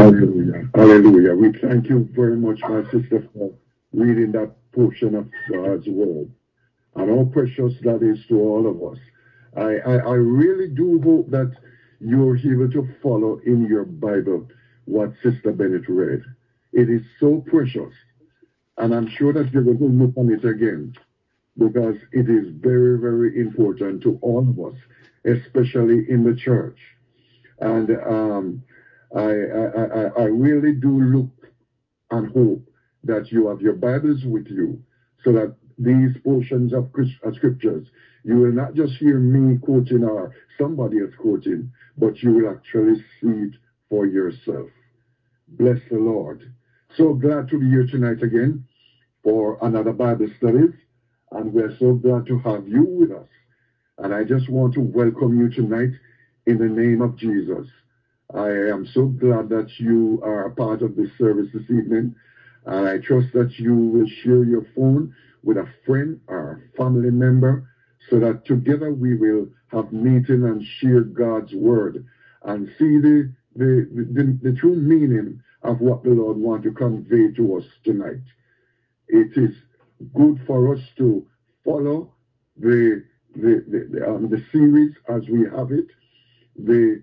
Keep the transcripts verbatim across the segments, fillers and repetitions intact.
Hallelujah. Hallelujah. We thank you very much, my sister, for reading that portion of God's word. And how precious that is to all of us. I, I, I really do hope that you're able to follow in your Bible what Sister Bennett read. It is so precious. And I'm sure that you're going to look on it again because it is very, very important to all of us, especially in the church. And um, I, I, I, I really do look and hope that you have your Bibles with you so that these portions of scriptures, you will not just hear me quoting or somebody else quoting, but you will actually see it for yourself. Bless the Lord. So glad to be here tonight again for another Bible studies, and we're so glad to have you with us. And I just want to welcome you tonight in the name of Jesus. I am so glad that you are a part of this service this evening, and I trust that you will share your phone with a friend or a family member so that together we will have meeting and share God's word and see the, the, the, the true meaning of what the Lord wants to convey to us tonight. It is good for us to follow the, the, the, um, the series as we have it. The,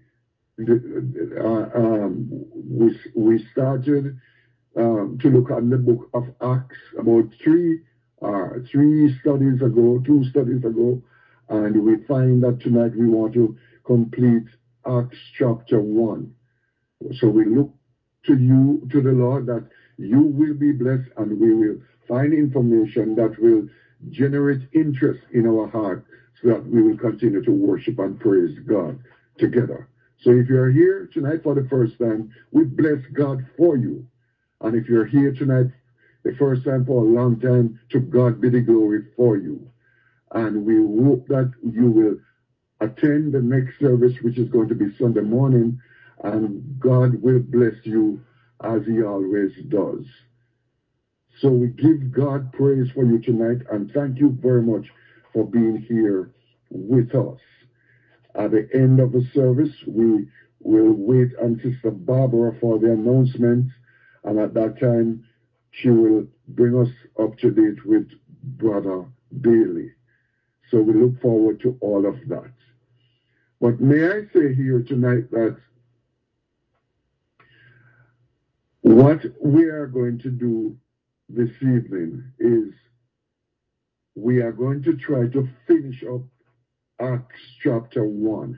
the, uh, um, we, we started um, to look at the book of Acts about three Uh, three studies ago, two studies ago, and we find that tonight we want to complete Acts chapter one. So we look to you, to the Lord, that you will be blessed and we will find information that will generate interest in our heart so that we will continue to worship and praise God together. So if you're here tonight for the first time, we bless God for you. And if you're here tonight the first time for a long time, to God be the glory for you. And we hope that you will attend the next service, which is going to be Sunday morning, and God will bless you as he always does. So we give God praise for you tonight, and thank you very much for being here with us. At the end of the service, we will wait on Sister Barbara for the announcement, and at that time, she will bring us up to date with Brother Bailey. So we look forward to all of that. But may I say here tonight that what we are going to do this evening is we are going to try to finish up Acts chapter one.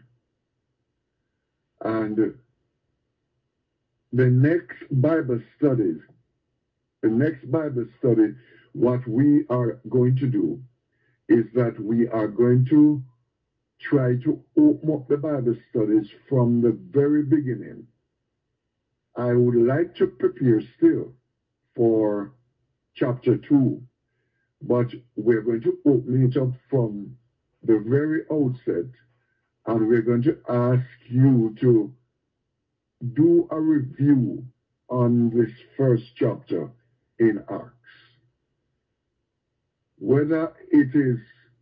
And the next Bible studies The next Bible study, what we are going to do is that we are going to try to open up the Bible studies from the very beginning. I would like to prepare still for chapter two, but we're going to open it up from the very outset, and we're going to ask you to do a review on this first chapter in Acts. Whether it is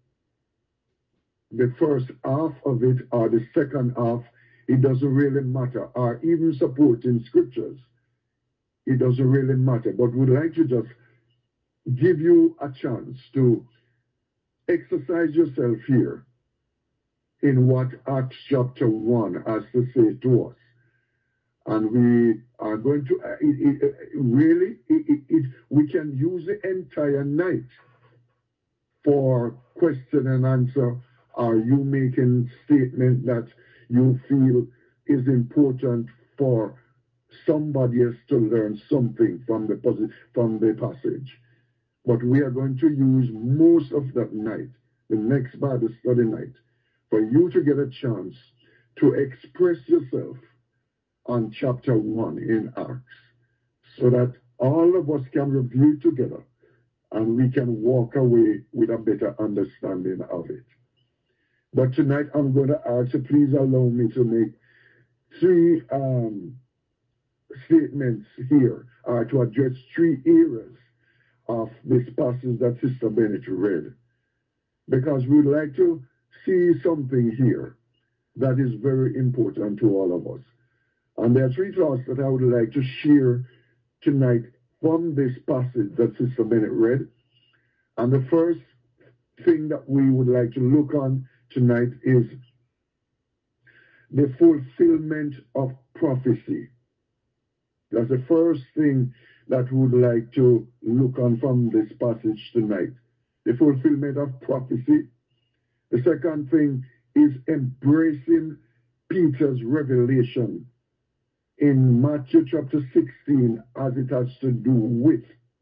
the first half of it or the second half, it doesn't really matter, or even supporting scriptures, it doesn't really matter. But we'd like to just give you a chance to exercise yourself here in what Acts chapter one has to say to us. And we are going to, uh, it, it, really, it, it, we can use the entire night for question and answer. Are you making statement that you feel is important for somebody else to learn something from the, from the passage? But we are going to use most of that night, the next Bible study night, for you to get a chance to express yourself on chapter one in Acts, so that all of us can review together and we can walk away with a better understanding of it. But tonight I'm going to ask you, please allow me to make three um, statements here, or to address three areas of this passage that Sister Bennett read, because we'd like to see something here that is very important to all of us. And there are three thoughts that I would like to share tonight from this passage that Sister Bennett read. And the first thing that we would like to look on tonight is the fulfillment of prophecy. That's the first thing that we would like to look on from this passage tonight. The fulfillment of prophecy. The second thing is embracing Peter's revelation in Matthew chapter sixteen as it has to do with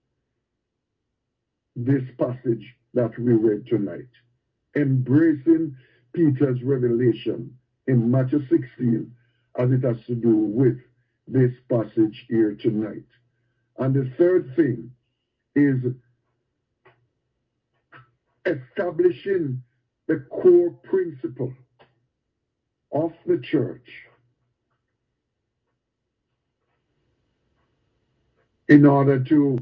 this passage that we read tonight. Embracing Peter's revelation in Matthew sixteen as it has to do with this passage here tonight. And the third thing is establishing the core principle of the church in order to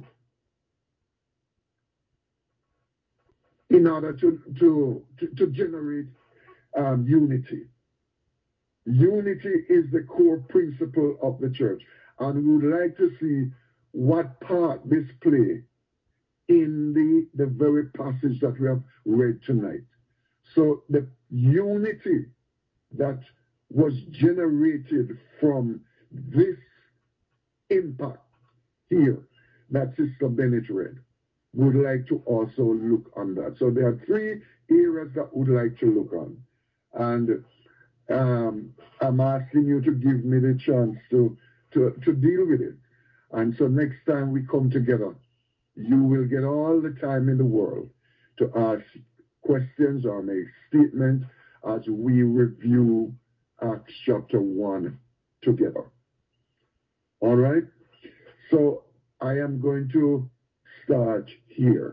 in order to to to, to generate um, unity. Unity is the core principle of the church, and we would like to see what part this play in the the very passage that we have read tonight. So the unity that was generated from this impact here that Sister Bennett read, would like to also look on that. So there are three areas that we would like to look on. And um, I'm asking you to give me the chance to, to, to deal with it. And so next time we come together, you will get all the time in the world to ask questions or make statements as we review Acts chapter one together. All right? So I am going to start here.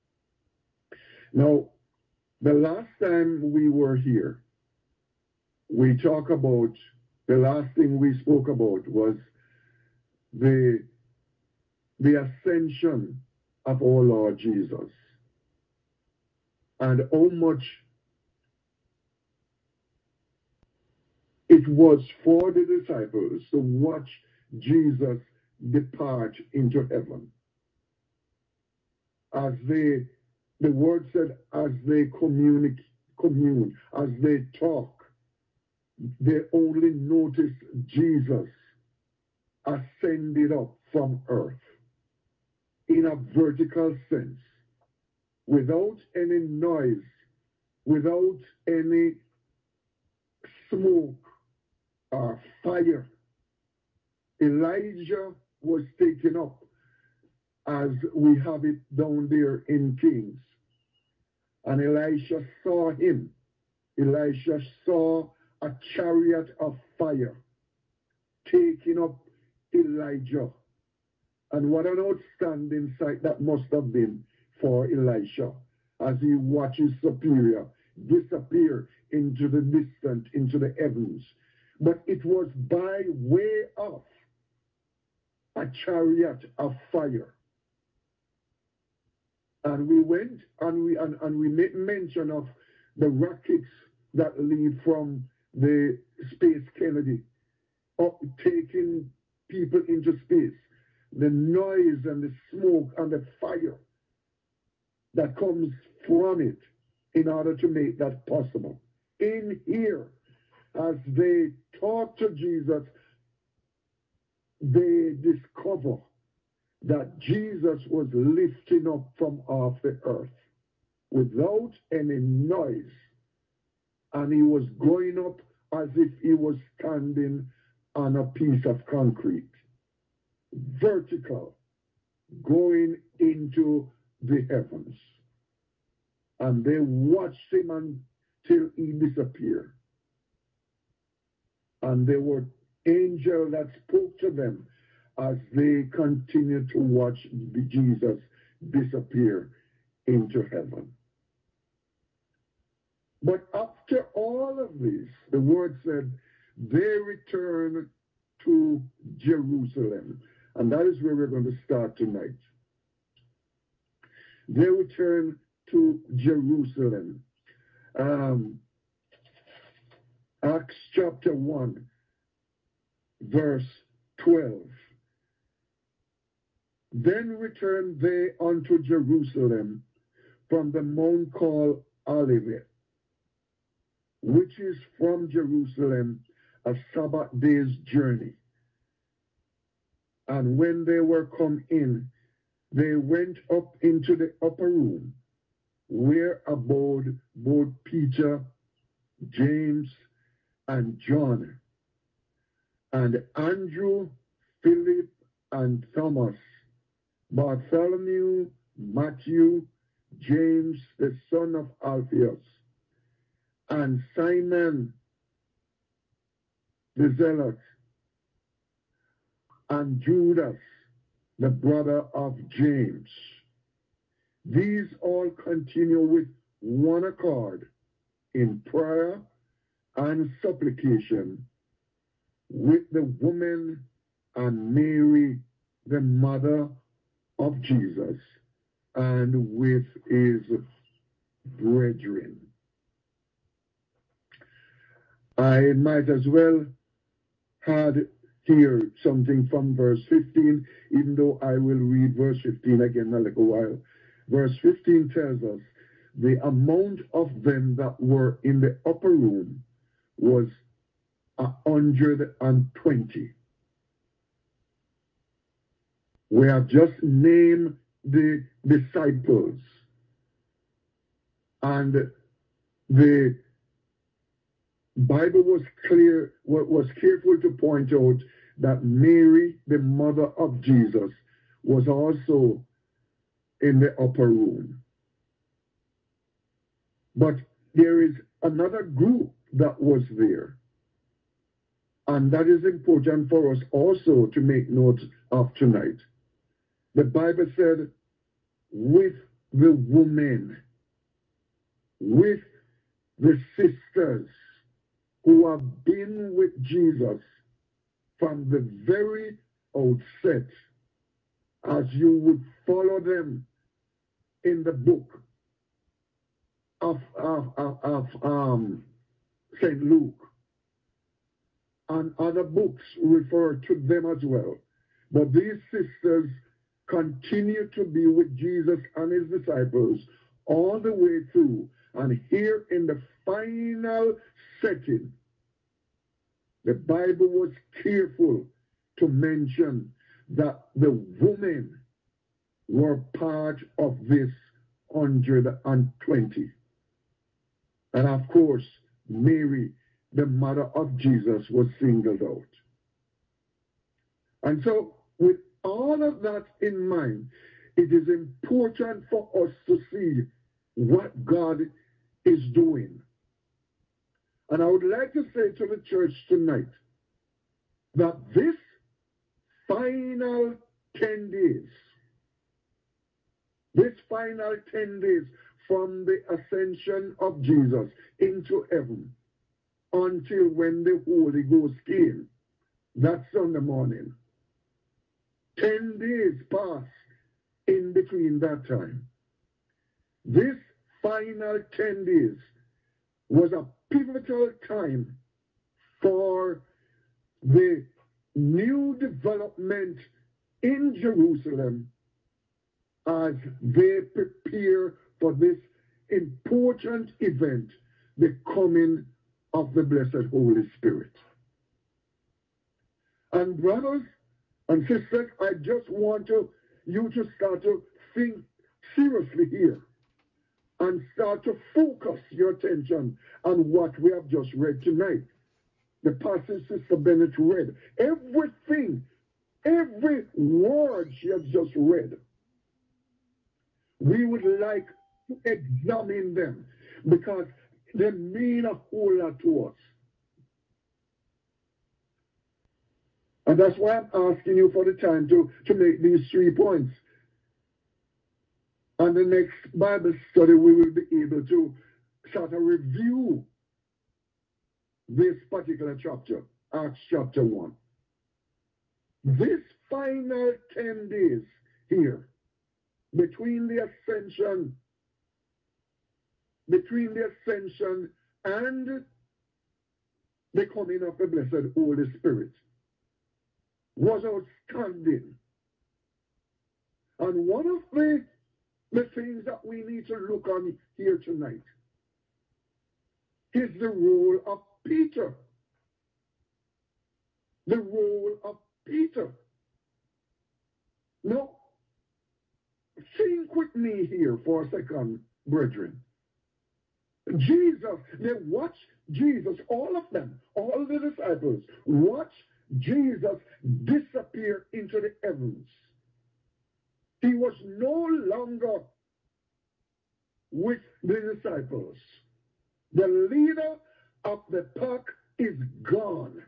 Now, the last time we were here, we talked about, the last thing we spoke about was the, the ascension of our Lord Jesus and how much it was for the disciples to watch Jesus depart into heaven. As they, the word said, as they communicate, commune, as they talk, they only noticed Jesus ascended up from earth in a vertical sense, without any noise, without any smoke or fire. Elijah was taken up as we have it down there in Kings. And Elisha saw him. Elisha saw a chariot of fire taking up Elijah. And what an outstanding sight that must have been for Elisha as he watched his superior disappear into the distant, into the heavens. But it was by way of a chariot of fire. And we went and we and, and we made mention of the rockets that lead from the Space Kennedy up, taking people into space. The noise and the smoke and the fire that comes from it in order to make that possible. In here, as they talk to Jesus, they discover that Jesus was lifting up from off the earth without any noise. And he was going up as if he was standing on a piece of concrete. Vertical, going into the heavens. And they watched him until he disappeared. And there were angels that spoke to them as they continued to watch the Jesus disappear into heaven. But after all of this, the word said, they returned to Jerusalem. And that is where we're going to start tonight. They returned to Jerusalem. Um, Acts chapter one, verse twelve. Then returned they unto Jerusalem from the mount called Olivet, which is from Jerusalem a Sabbath day's journey. And when they were come in, they went up into the upper room, where abode both Peter, James, and John, and Andrew, Philip, and Thomas, Bartholomew, Matthew, James, the son of Alphaeus, and Simon the Zealot, and Judas, the brother of James. These all continue with one accord in prayer and supplication with the woman and Mary, the mother of Jesus, and with his brethren. I might as well had here something from verse fifteen, even though I will read verse fifteen again in a little while. Verse fifteen tells us the amount of them that were in the upper room was a hundred and twenty. We have just named the disciples, and the Bible was clear, was careful to point out that Mary, the mother of Jesus, was also in the upper room. But there is another group that was there, and that is important for us also to make note of tonight. The Bible said, with the women, with the sisters who have been with Jesus from the very outset, as you would follow them in the book of, of, of, of um, Saint Luke. And other books refer to them as well. But these sisters continue to be with Jesus and his disciples all the way through. And here in the final setting, the Bible was careful to mention that the women were part of this one hundred twenty. And of course, Mary, the mother of Jesus, was singled out. And so, with all of that in mind, it is important for us to see what God is doing. And I would like to say to the church tonight that this final ten days, this final ten days from the ascension of Jesus into heaven until when the Holy Ghost came, that Sunday morning, ten days passed in between that time. This final ten days was a pivotal time for the new development in Jerusalem as they prepare for this important event, the coming of the blessed Holy Spirit. And brothers and sisters, I just want to, you to start to think seriously here and start to focus your attention on what we have just read tonight. The passage Sister Bennett read. Everything, every word she has just read, we would like to examine them because they mean a whole lot to us. And that's why I'm asking you for the time to, to make these three points. And the next Bible study, we will be able to sort of review this particular chapter, Acts chapter one. This final ten days here, between the ascension, between the ascension and the coming of the blessed Holy Spirit, was outstanding. And one of the, the things that we need to look on here tonight is the role of Peter. The role of Peter. Now, think with me here for a second, brethren. Jesus, they watch Jesus, all of them, all the disciples, watch Jesus disappear into the heavens. He was no longer with the disciples. The leader of the pack is gone.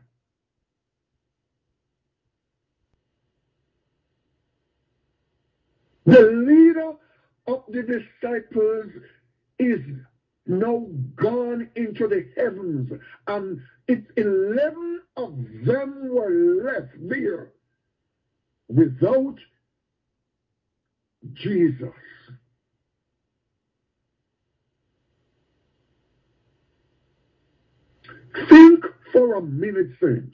The leader of the disciples is now gone into the heavens, and it's eleven of them were left there without Jesus. Think for a minute, friends,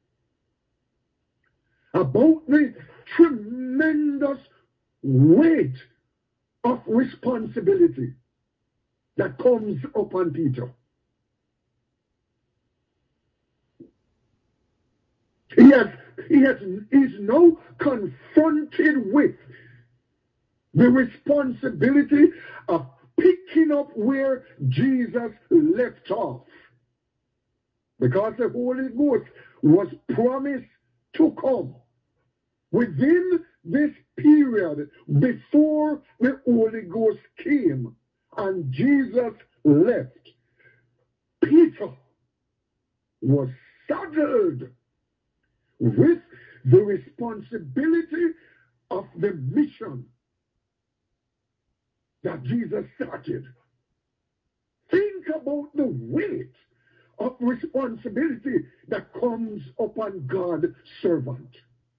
about the tremendous weight of responsibility that comes upon Peter. He has, he has, is now confronted with the responsibility of picking up where Jesus left off. Because the Holy Ghost was promised to come within this period before the Holy Ghost came and Jesus left. Peter was saddled with the responsibility of the mission that Jesus started. Think about the weight of responsibility that comes upon God's servant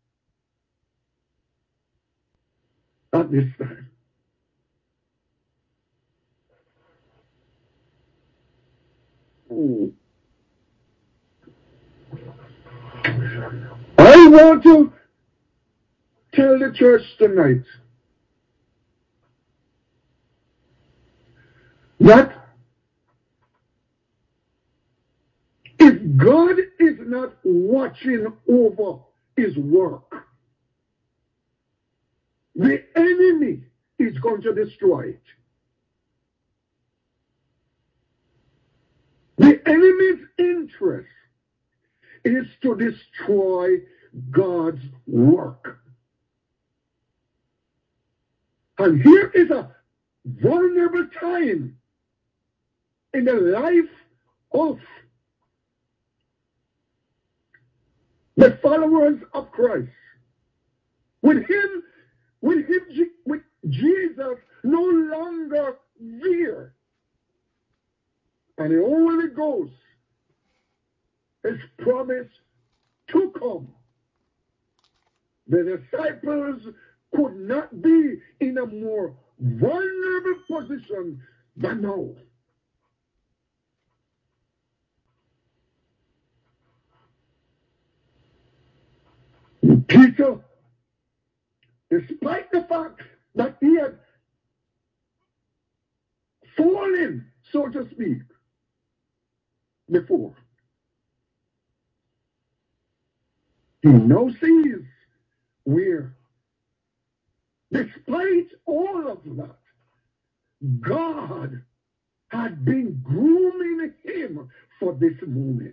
at this time. I want to tell the church tonight that if God is not watching over his work, the enemy is going to destroy it. The enemy's interest is to destroy God's work. And here is a vulnerable time in the life of the followers of Christ. With him, with him, with Jesus no longer there. And the Holy Ghost is promised to come. The disciples could not be in a more vulnerable position than now. Peter, despite the fact that he had fallen, so to speak, before, he now sees where, despite all of that, God had been grooming him for this moment.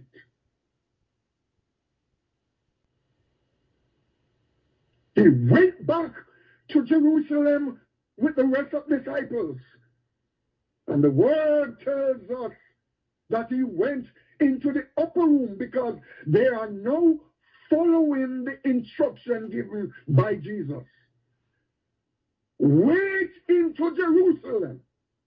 He went back to Jerusalem with the rest of the disciples. And the word tells us that he went into the upper room because they are now following the instruction given by Jesus. Wait into Jerusalem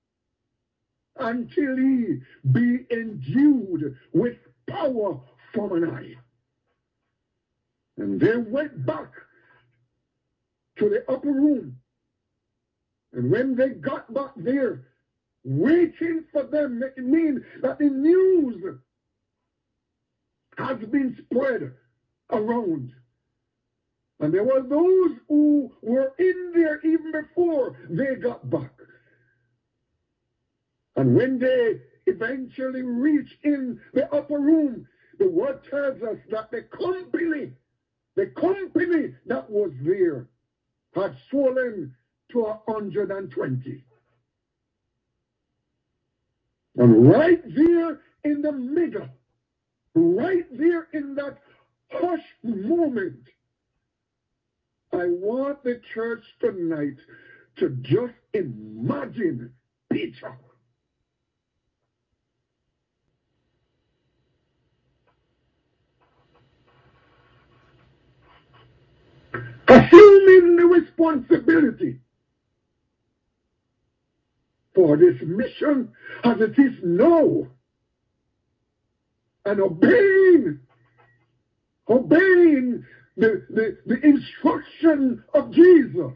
until he be endued with power from on high. And they went back to the upper room. And when they got back there, waiting for them, it means that the news has been spread around And there were those who were in there even before they got back. And when they eventually reached in the upper room, the word tells us that the company, the company that was there had swollen to one hundred twenty. And right there in the middle, right there in that hush moment, I want the church tonight to just imagine Peter. Assuming the responsibility for this mission as it is now, and obeying, obeying the, the, the instruction of Jesus.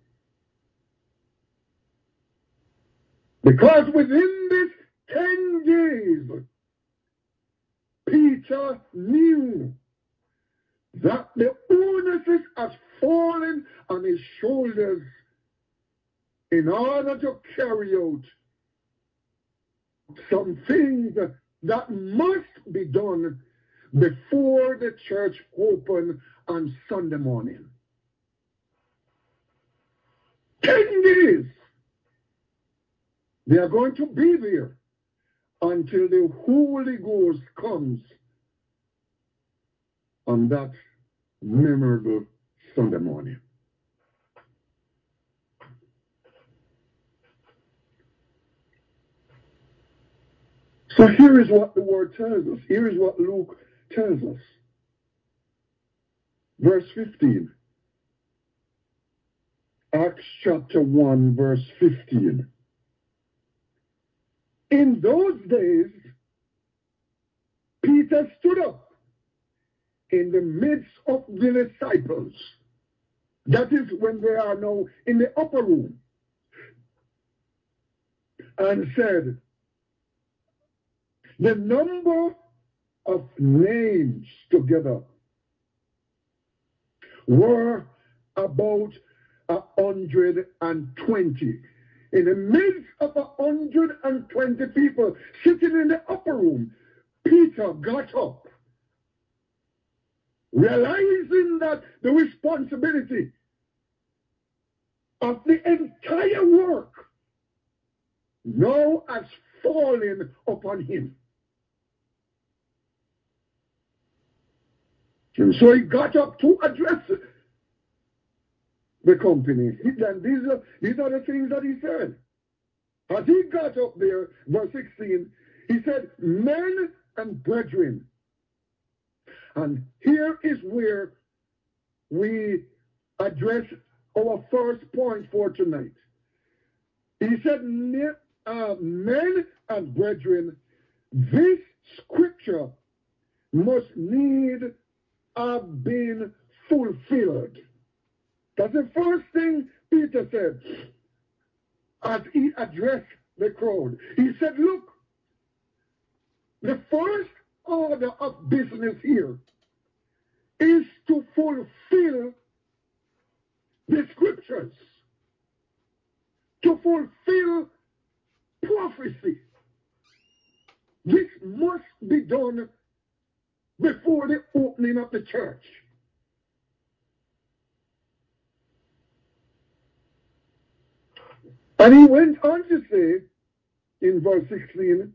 Because within this ten days, Peter knew that the onus has fallen on his shoulders in order to carry out some things that must be done before the church open on Sunday morning. Ten days. They are going to be there until the Holy Ghost comes on that memorable Sunday morning. So here is what the word tells us. Here is what Luke tells us. Verse fifteen. Acts chapter one, verse fifteen. In those days, Peter stood up in the midst of the disciples. That is when they are now in the upper room. And said, the number of names together were about a hundred and twenty. In the midst of a hundred and twenty people sitting in the upper room, Peter got up, realizing that the responsibility of the entire work now has fallen upon him. And so he got up to address the company. And these are, these are the things that he said. As he got up there, verse sixteen, he said, men and brethren. And here is where we address our first point for tonight. He said, uh, men and brethren, this scripture must need have been fulfilled. That's the first thing Peter said as he addressed the crowd. He said, look, the first order of business here is to fulfill the scriptures, to fulfill prophecy. This must be done before the opening of the church. And he went on to say in verse sixteen,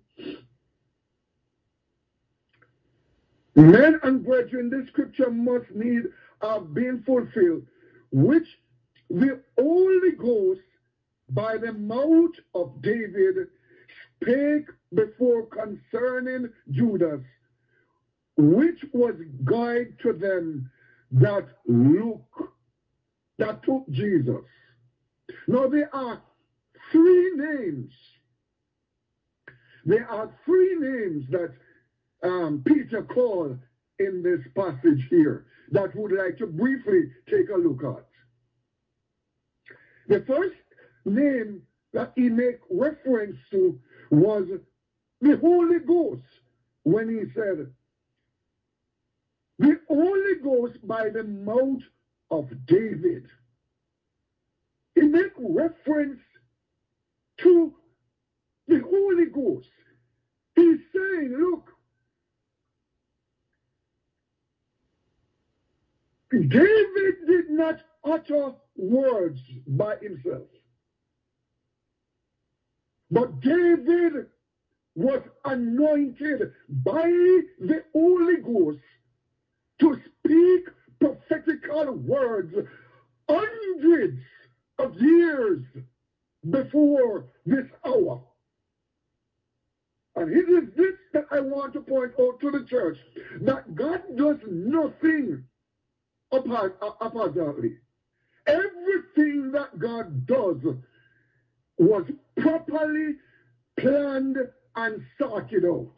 men and brethren, this scripture must need have been fulfilled, which the Holy Ghost by the mouth of David spake before concerning Judas, which was guide to them that look, that took Jesus. Now there are three names. There are three names that um, Peter called in this passage here that would like to briefly take a look at. The first name that he made reference to was the Holy Ghost, when he said, the Holy Ghost by the mouth of David. He makes reference to the Holy Ghost. He's saying, look, David did not utter words by himself, but David was anointed by the Holy Ghost to speak prophetical words hundreds of years before this hour. And it is this that I want to point out to the church, that God does nothing haphazardly. Everything that God does was properly planned and sorted out.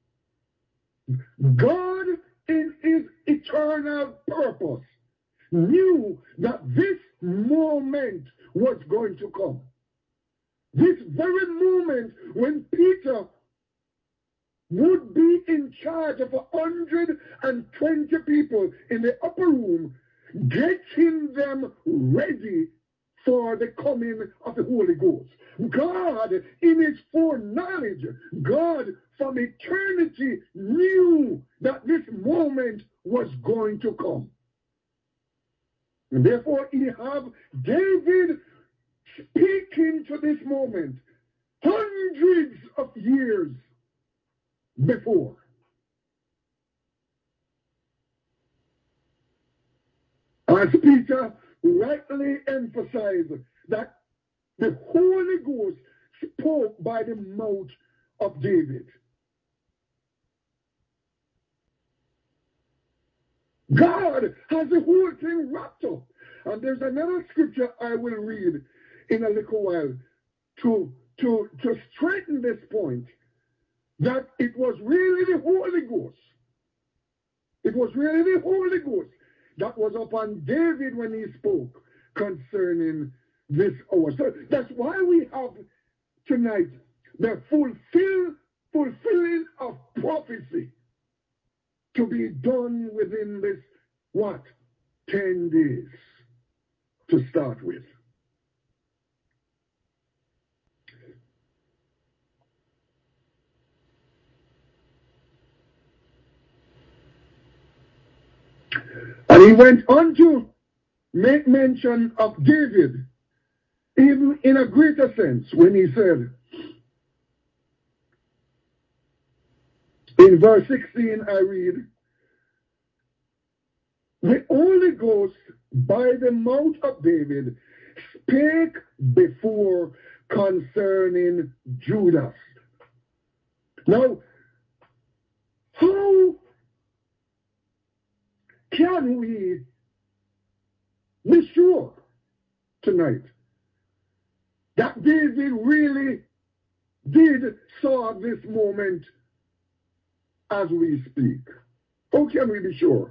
God, in his eternal purpose, knew that this moment was going to come. This very moment when Peter would be in charge of one hundred twenty people in the upper room, getting them ready for the coming of the Holy Ghost. God, in his foreknowledge, God from eternity knew that this moment was going to come. And therefore, he have David speaking to this moment hundreds of years before. As Peter rightly emphasized, that the Holy Ghost spoke by the mouth of David. God has the whole thing wrapped up. And there's another scripture I will read in a little while to, to, to strengthen this point, that it was really the Holy Ghost. It was really the Holy Ghost that was upon David when he spoke concerning this hour. So that's why we have tonight the fulfill, fulfilling of prophecy to be done within this, what, ten days to start with. And he went on to make mention of David, even in a greater sense, when he said, in verse sixteen, I read, the Holy Ghost by the mouth of David spake before concerning Judas. Now, how can we be sure tonight that David really did saw this moment as we speak? How can we be sure?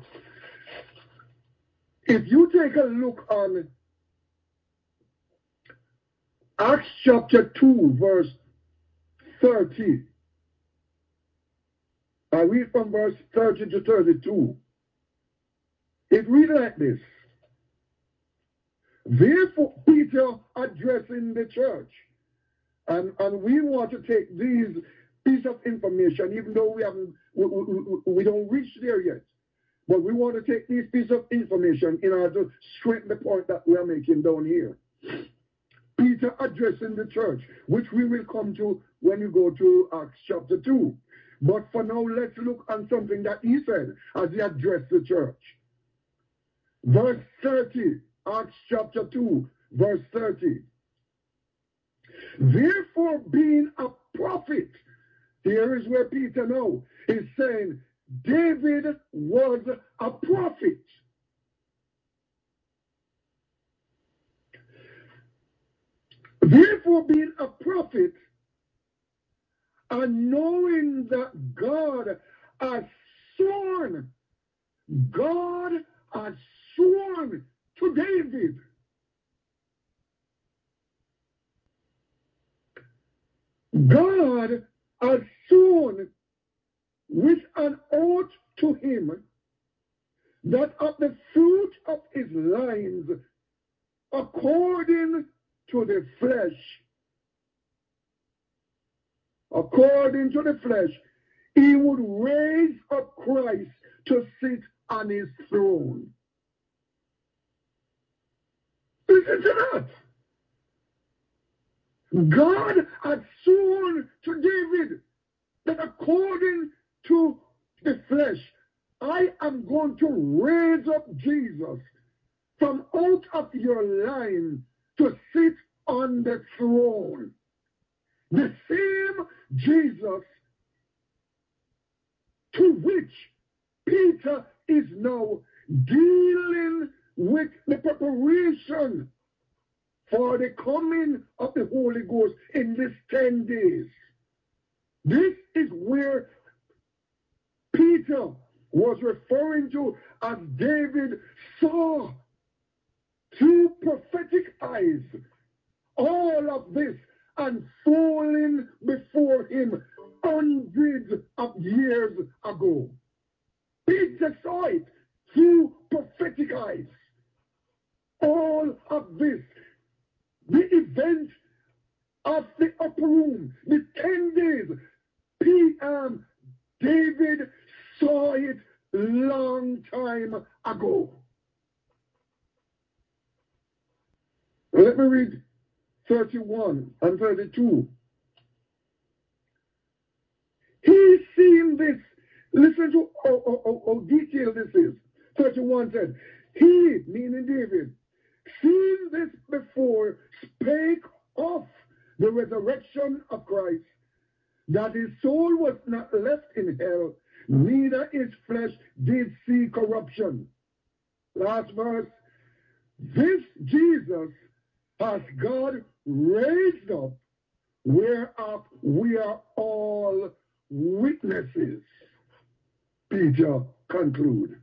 If you take a look on Acts chapter two, verse thirty, I read from verse thirty to thirty-two. It reads like this. Therefore, Peter addressing the church, and, and we want to take these piece of information, even though we haven't, we, we, we don't reach there yet, but we want to take these piece of information in order to strengthen the point that we are making down here. Peter addressing the church, which we will come to when you go to Acts chapter two. But for now, let's look on something that he said as he addressed the church. Verse thirty, Acts chapter two, verse thirty. Therefore, being a prophet, here is where Peter now is saying, David was a prophet. Therefore, being a prophet, and knowing that God has sworn, God has sworn to David. God has sworn with an oath to him that of the fruit of his life minds according to the flesh. According to the flesh, he would raise up Christ to sit on his throne. Listen to that. God had sworn to David that according to the flesh, I am going to raise up Jesus from out of your line to sit on the throne. The same Jesus to which Peter is now dealing with the preparation for the coming of the Holy Ghost in these ten days. This is where Peter was referring to as David saw through prophetic eyes all of this unfolding before him hundreds of years ago. Peter saw it through prophetic eyes. All of this, the event of the upper room, the ten days, P M David saw it long time ago. Let me read thirty-one and thirty-two. He's seen this. Listen to how, how, how detailed this is. thirty-one said, he, meaning David, seen this before, spake of the resurrection of Christ, that his soul was not left in hell, neither his flesh did see corruption. Last verse. This Jesus has God raised up, whereof we are all witnesses. Peter conclude.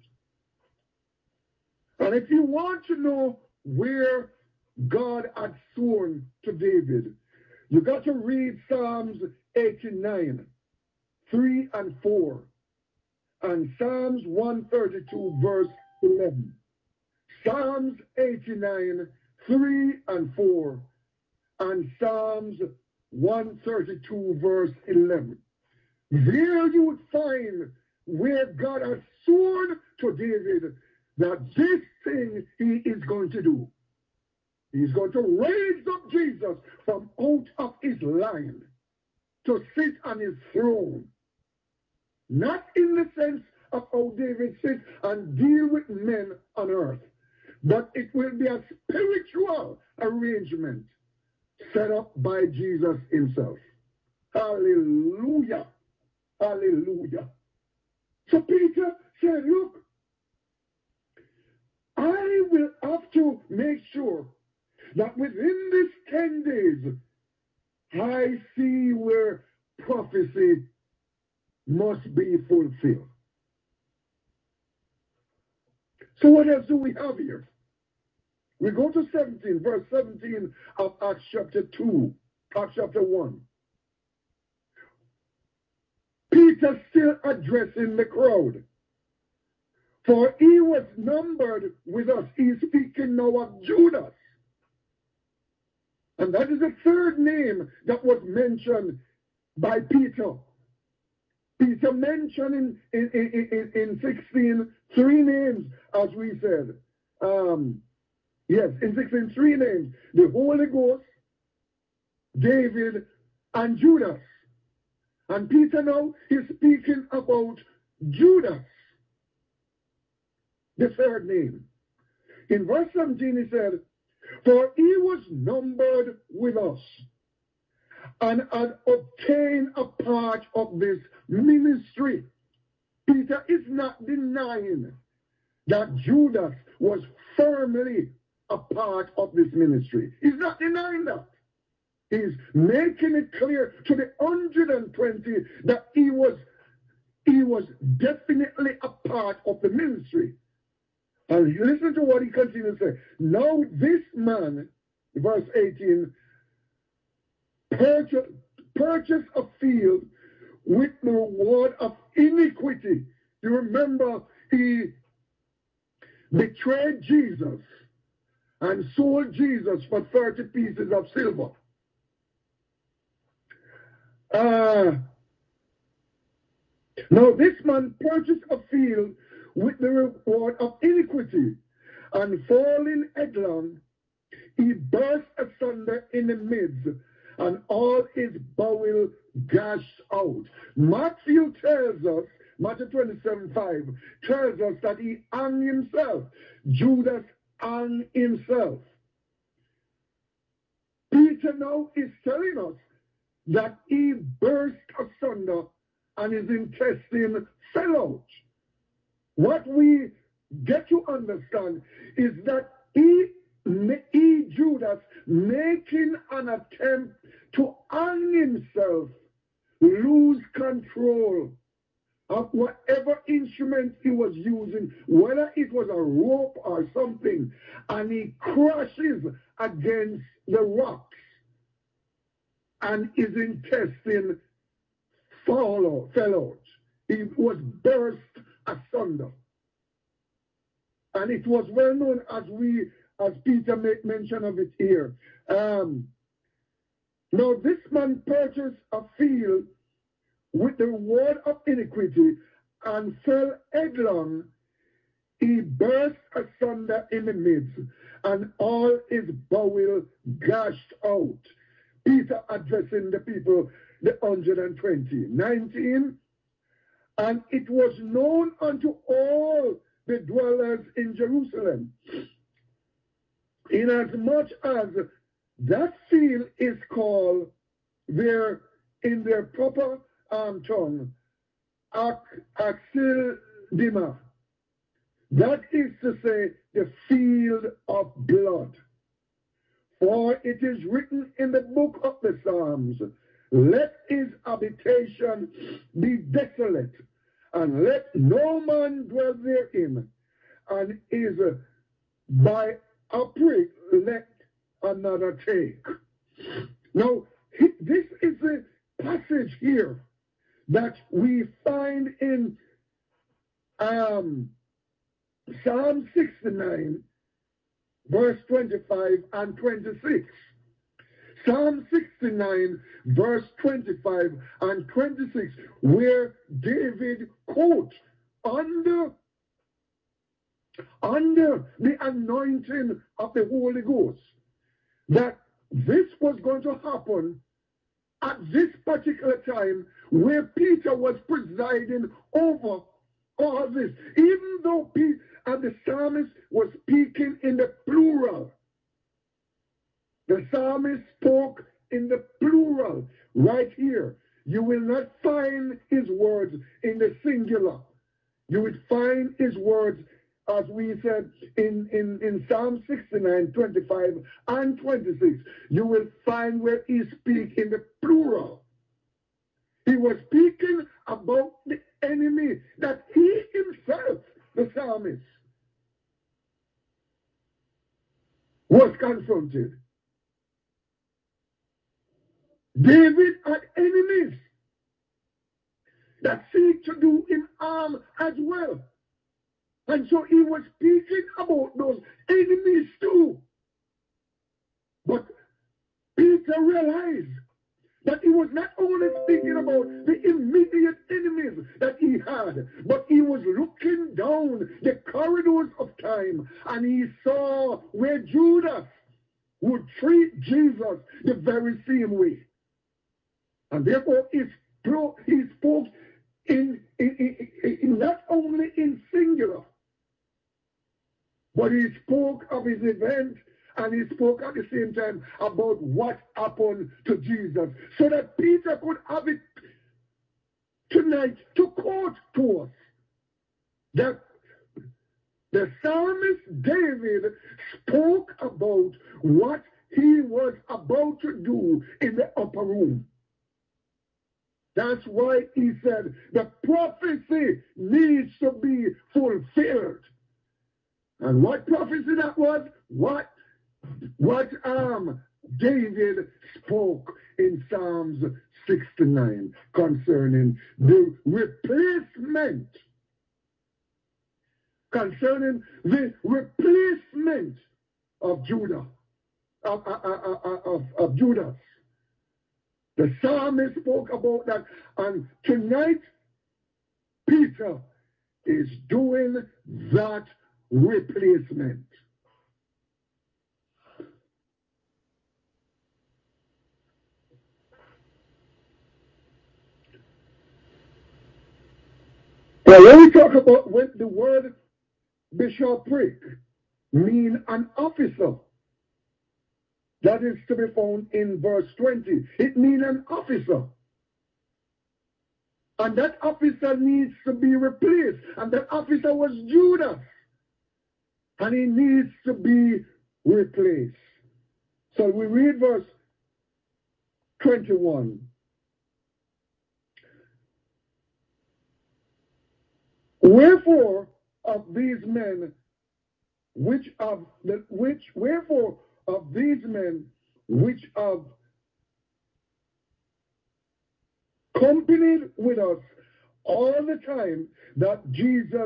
And if you want to know where God had sworn to David, you got to read Psalms eighty-nine, three and four, and Psalms one thirty-two, verse eleven. Psalms eighty-nine, three and four, and Psalms one thirty-two, verse eleven. There you would find where God has sworn to David that this thing he is going to do. He's going to raise up Jesus from out of his line to sit on his throne. Not in the sense of how David sits and deal with men on earth, but it will be a spiritual arrangement set up by Jesus himself. Hallelujah. Hallelujah. So Peter said, look, I will have to make sure that within these ten days, I see where prophecy must be fulfilled. So what else do we have here? We go to seventeen, verse seventeen of Acts chapter two, Acts chapter one. Peter still addressing the crowd. For he was numbered with us. He's speaking now of Judas. And that is the third name that was mentioned by Peter. Peter mentioned in, in, in, in sixteen three names, as we said. Um, yes, in sixteen three names. The Holy Ghost, David, and Judas. And Peter now is speaking about Judas, the third name. In verse seventeen he said, for he was numbered with us and had obtained a part of this ministry. Peter is not denying that Judas was firmly a part of this ministry. He's not denying that. He's making it clear to the one hundred twenty that he was, he was definitely a part of the ministry. And listen to what he continues to say. Now this man, verse eighteen, purchased, purchased a field with the reward of iniquity. You remember he betrayed Jesus and sold Jesus for thirty pieces of silver. Uh, now this man purchased a field with the reward of iniquity, and falling headlong, he burst asunder in the midst, and all his bowel gashed out. Matthew tells us, Matthew twenty-seven five, tells us that he hung himself. Judas hung himself. Peter now is telling us that he burst asunder and his intestine fell out. What we get to understand is that he, he, Judas, making an attempt to hang himself, lose control of whatever instrument he was using, whether it was a rope or something, and he crashes against the rocks, and his intestine fall out, fell out. He was burst asunder. And it was well known, as we, as Peter made mention of it here. Um, now this man purchased a field with the reward of iniquity, and fell headlong. He burst asunder in the midst, and all his bowel gashed out. Peter addressing the people, the one hundred twenty. nineteen, and it was known unto all the dwellers in Jerusalem, inasmuch as that field is called their, in their proper um, tongue, Achildima. That is to say, the field of blood. For it is written in the book of the Psalms, let his habitation be desolate, and let no man dwell therein, and is by a prick let another take. Now, this is a passage here that we find in um, Psalm sixty-nine, verse twenty-five and twenty-six. Psalm sixty-nine, verse twenty-five and twenty-six, where David quotes under, under the anointing of the Holy Ghost that this was going to happen at this particular time where Peter was presiding over all this. Even though Peter and the psalmist was speaking in the plural, the psalmist spoke in the plural right here. You will not find his words in the singular. You would find his words, as we said, in, in, in Psalm sixty-nine, twenty-five and twenty-six. You will find where he speaks in the plural. He was speaking about the enemy that he himself, the psalmist, was confronted. David had enemies that seek to do him harm as well. And so he was speaking about those enemies too. But Peter realized that he was not only speaking about the immediate enemies that he had, but he was looking down the corridors of time, and he saw where Judas would treat Jesus the very same way. And therefore he spoke, he spoke in, in, in, in not only in singular, but he spoke of his event, and he spoke at the same time about what happened to Jesus, so that Peter could have it tonight to quote to us that the psalmist David spoke about what he was about to do in the upper room. That's why he said the prophecy needs to be fulfilled. And what prophecy that was? What What um David spoke in Psalms sixty-nine concerning the replacement, concerning the replacement of Judah, of, of, of, of, of Judas. The psalmist spoke about that, and tonight Peter is doing that replacement. Now, when we talk about when the word bishopric mean an officer, that is to be found in verse twenty. It means an officer. And that officer needs to be replaced. And that officer was Judas. And he needs to be replaced. So we read verse twenty-one. Wherefore of these men which of the which wherefore of these men which have accompanied with us all the time that Jesus,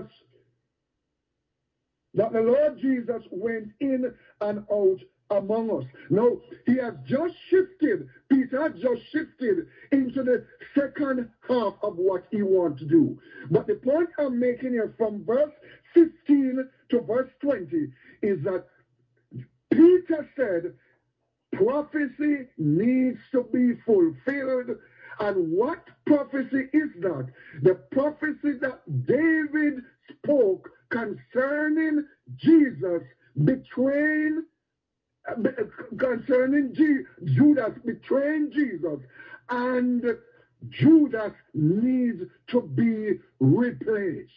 that the Lord Jesus went in and out among us. Now, he has just shifted, Peter has just shifted into the second half of what he wants to do. But the point I'm making here from verse fifteen to verse twenty is that Peter said prophecy needs to be fulfilled. And what prophecy is that? The prophecy that David spoke concerning Jesus betraying, concerning G, Judas betraying Jesus, and Judas needs to be replaced.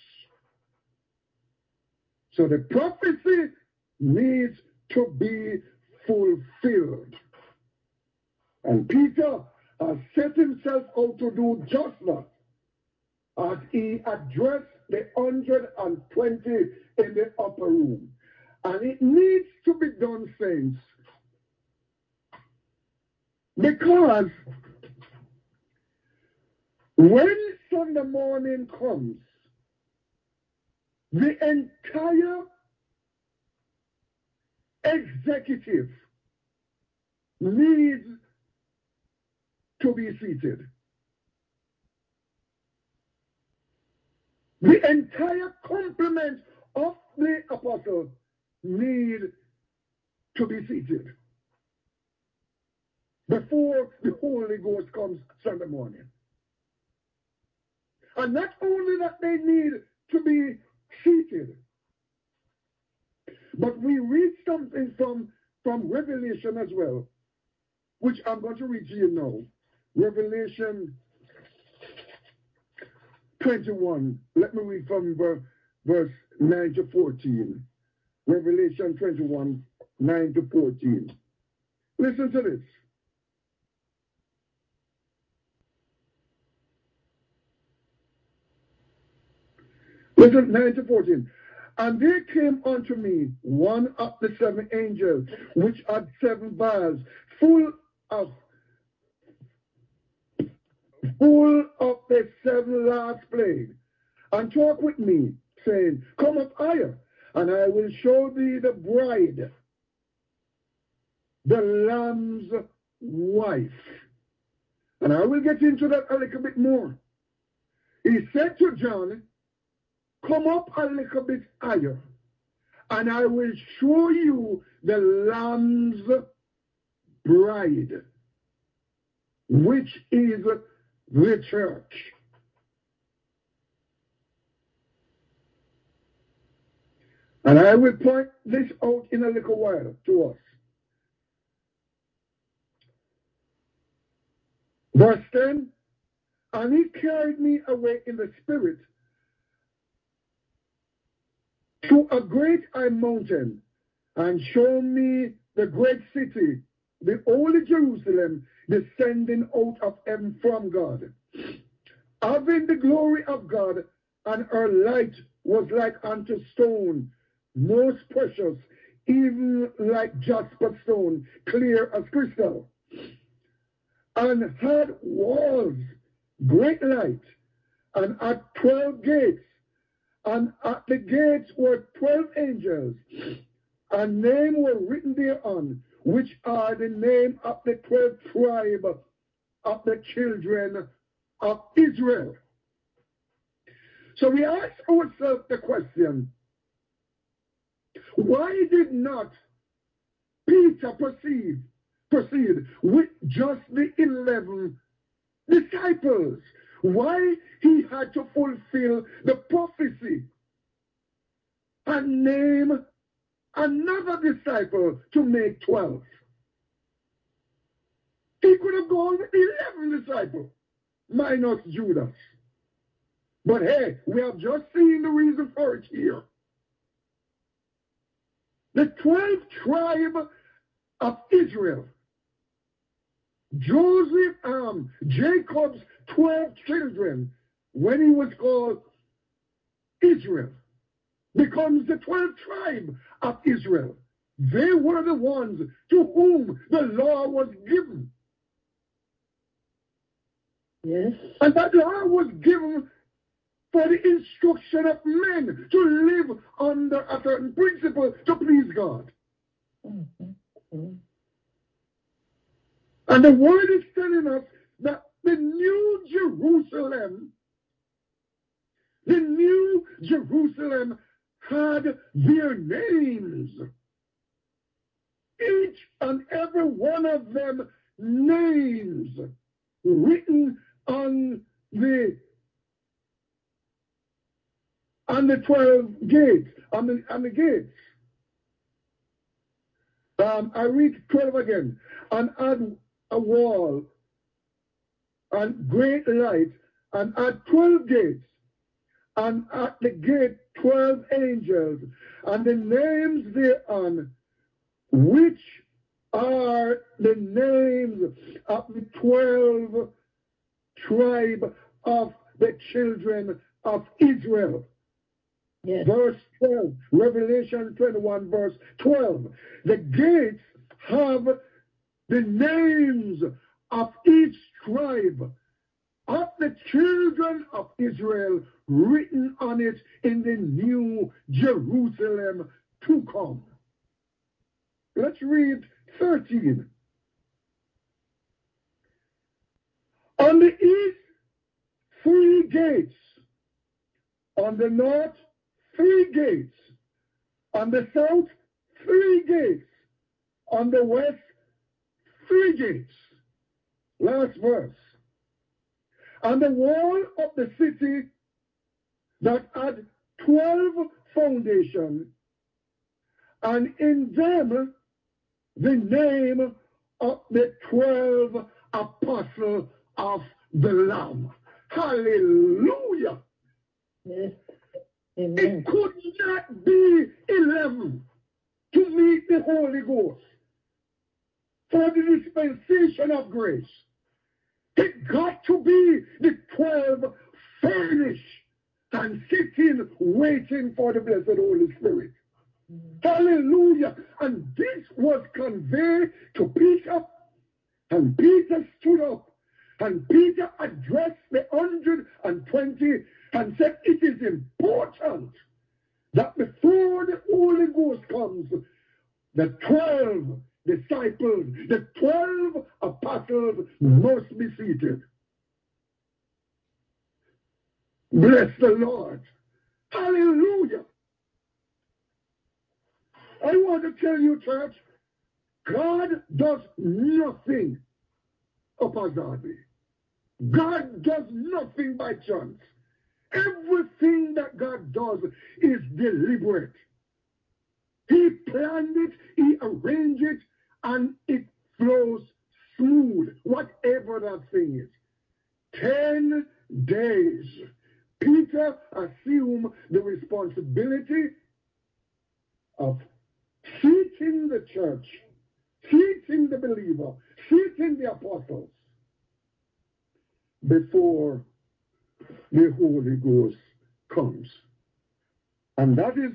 So the prophecy needs to be fulfilled. And Peter has set himself out to do just that as he addressed the one hundred twenty in the upper room. And it needs to be done, saints, because when Sunday morning comes, the entire executive needs to be seated. The entire complement of the apostle need to be seated before the Holy Ghost comes Sunday morning. And not only that they need to be seated, but we read something from, from Revelation as well, which I'm going to read to you now. Revelation twenty-one. Let me read from verse nine to fourteen. Revelation twenty-one, nine to fourteen. Listen to this. Listen, nine to fourteen. And there came unto me one of the seven angels, which had seven vials, full of full of the seven last plague, and talk with me, saying, come up higher, and I will show thee the bride, the Lamb's wife. And I will get into that a little bit more. He said to John, come up a little bit higher, and I will show you the Lamb's bride, which is the church. And I will point this out in a little while to us. Verse ten, and he carried me away in the spirit to a great high mountain, and showed me the great city, the holy Jerusalem, descending out of heaven from God, having the glory of God, and her light was like unto stone, most precious, even like jasper stone, clear as crystal, and had walls, great light, and had twelve gates, and at the gates were twelve angels, and names were written thereon, which are the name of the twelve tribes of the children of Israel. So we ask ourselves the question, why did not Peter proceed, proceed with just the eleven disciples? Why he had to fulfill the prophecy and name another disciple to make twelve? He could have gone with eleven disciples, minus Judas. But hey, we have just seen the reason for it here. The twelve tribes of Israel, Joseph, um, Jacob's twelve children, when he was called Israel, becomes the twelve tribe of Israel. They were the ones to whom the law was given. Yes. And that law was given for the instruction of men to live under a certain principle to please God. Mm-hmm. Mm-hmm. And the word is telling us that the new Jerusalem, the new Jerusalem had their names. Each and every one of them names written on the on the twelve gates, on the on the gates. Um, I read twelve again. And add a wall and great light, and at twelve gates, and at the gate twelve angels, and the names thereon, which are the names of the twelve tribe of the children of Israel. Yes. Verse twelve, Revelation twenty-one, verse twelve. The gates have the names of each tribe of the children of Israel written on it in the new Jerusalem to come. Let's read thirteen. On the east, three gates. On the north, three gates. On the south, three gates. On the west, three gates. Last verse. And the wall of the city that had twelve foundations, and in them the name of the twelve apostles of the Lamb. Hallelujah. Yes. Amen. It could not be eleven to meet the Holy Ghost for the dispensation of grace. It got to be the twelve furnished and sitting, waiting for the blessed Holy Spirit. Mm-hmm. Hallelujah. And this was conveyed to Peter, and Peter stood up, and Peter addressed the one hundred twenty and said, it is important that before the Holy Ghost comes, the twelve disciples, the twelve apostles must be seated. Bless the Lord. Hallelujah. I want to tell you, church, God does nothing haphazardly. God does nothing by chance. Everything that God does is deliberate. He planned it, he arranged it, and it flows smooth, whatever that thing is. Ten days. Peter assumed the responsibility of seating the church, seating the believer, seating the apostles before the Holy Ghost comes. And that is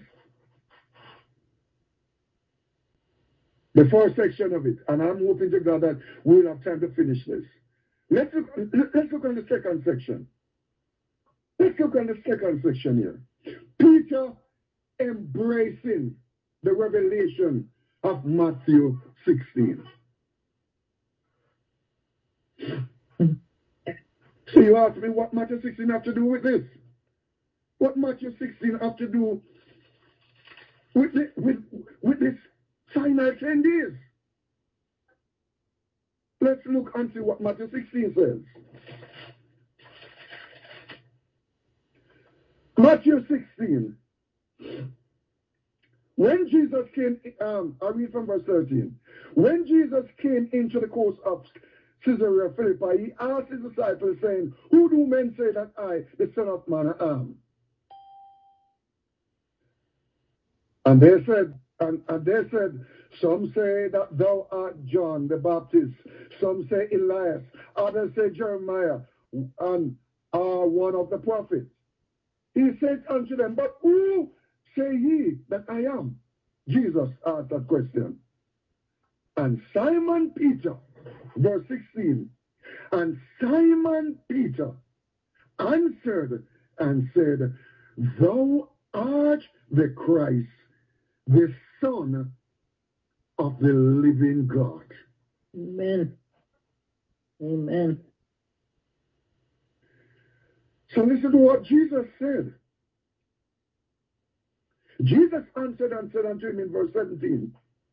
the first section of it. And I'm hoping to God that we'll have time to finish this. Let's look, let's look on the second section. Let's look on the second section here. Peter embracing the revelation of Matthew sixteen. So you ask me what Matthew sixteen have to do with this? What Matthew sixteen have to do with, the, with, with this final ten days? Let's look and see what Matthew sixteen says. Matthew sixteen. When Jesus came, um, I read from verse thirteen. When Jesus came into the coast of Caesarea Philippi, he asked his disciples, saying, who do men say that I, the Son of Man, am? And they said, and, and they said, some say that thou art John the Baptist, some say Elias, others say Jeremiah, and are one of the prophets. He said unto them, but who say ye that I am? Jesus asked that question. And Simon Peter, verse sixteen, and Simon Peter answered and said, thou art the Christ, the Son of the living God. Amen. Amen. So listen to what Jesus said. Jesus answered and said unto him in verse seventeen,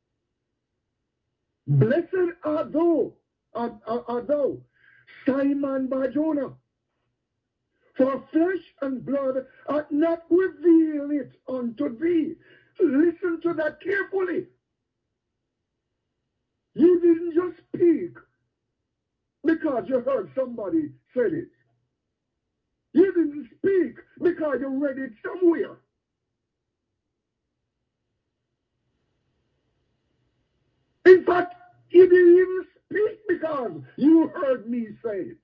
blessed art thou, art, art, art thou, Simon Bar-Jonah, for flesh and blood hath not revealed it unto thee. Listen to that carefully. You didn't just speak because you heard somebody said it. You didn't speak because you read it somewhere. In fact, you didn't even speak because you heard me say it.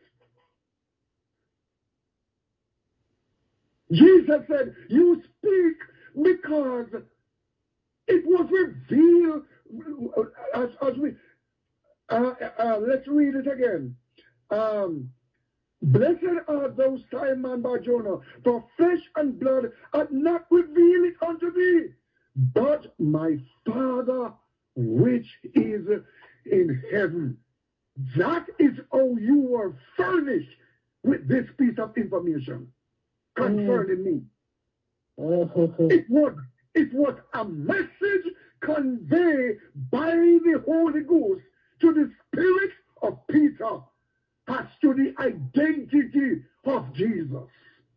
Jesus said, you speak because it was revealed. As, as we, uh, uh, let's read it again. Um, blessed are those Simon Bar-Jonah, for flesh and blood hath not revealed it unto thee, but my Father which is in heaven. That is how you were furnished with this piece of information concerning mm. me. Oh. It was, it was a message conveyed by the Holy Ghost to the spirit of Peter as to the identity of Jesus.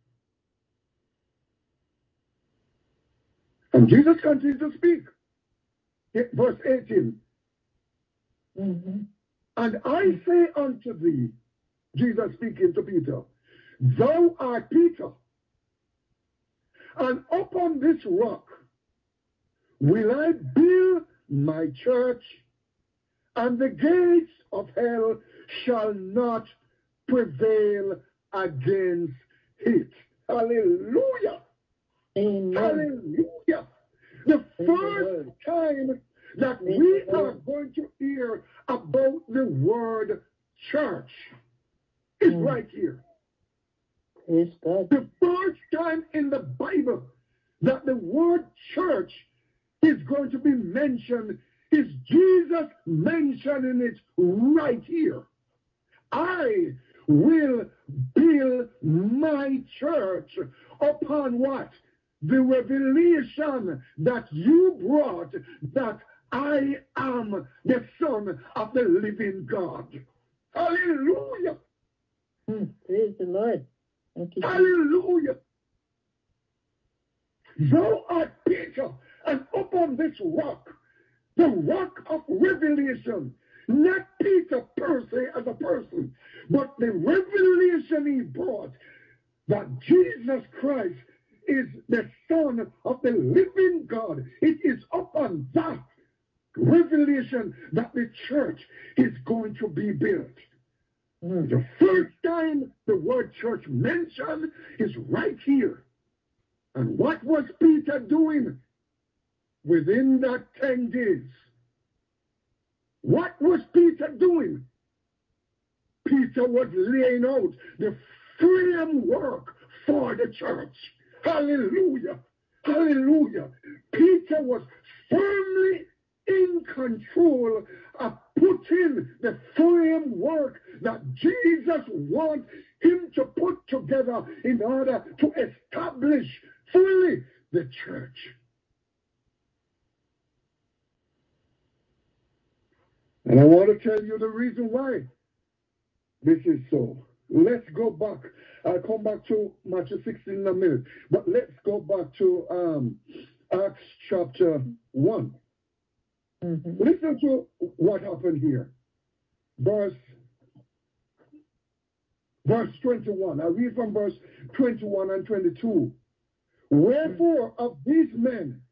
And Jesus continued to speak. Verse eighteen. Mm-hmm. And I say unto thee, Jesus speaking to Peter, thou art Peter, and upon this rock will I build my church, and the gates of hell shall not prevail against it. Hallelujah. Amen. Hallelujah. The first time that we are going to hear about the word church is mm. right here. Praise God. The first time in the Bible that the word church is going to be mentioned is Jesus mentioning it right here. I will build my church upon what? The revelation that you brought, that I am the Son of the living God. Hallelujah. Mm, praise the Lord. Thank you, Hallelujah. Thou art Peter, and upon this rock, the rock of revelation, not Peter per se as a person, but the revelation he brought that Jesus Christ is the Son of the living God. It is upon that revelation that the church is going to be built. Mm. The first time the word church mentioned is right here. And what was Peter doing within that ten days? What was Peter doing? Peter was laying out the framework for the church. Hallelujah. Hallelujah. Peter was firmly in control of putting the framework that Jesus wants him to put together in order to establish fully the church. And I want to tell you the reason why this is so. Let's go back. I'll come back to Matthew sixteen in a minute. But let's go back to um, Acts chapter one. Mm-hmm. Listen to what happened here. Verse, verse twenty-one. I read from verse twenty-one and twenty-two. Wherefore of these men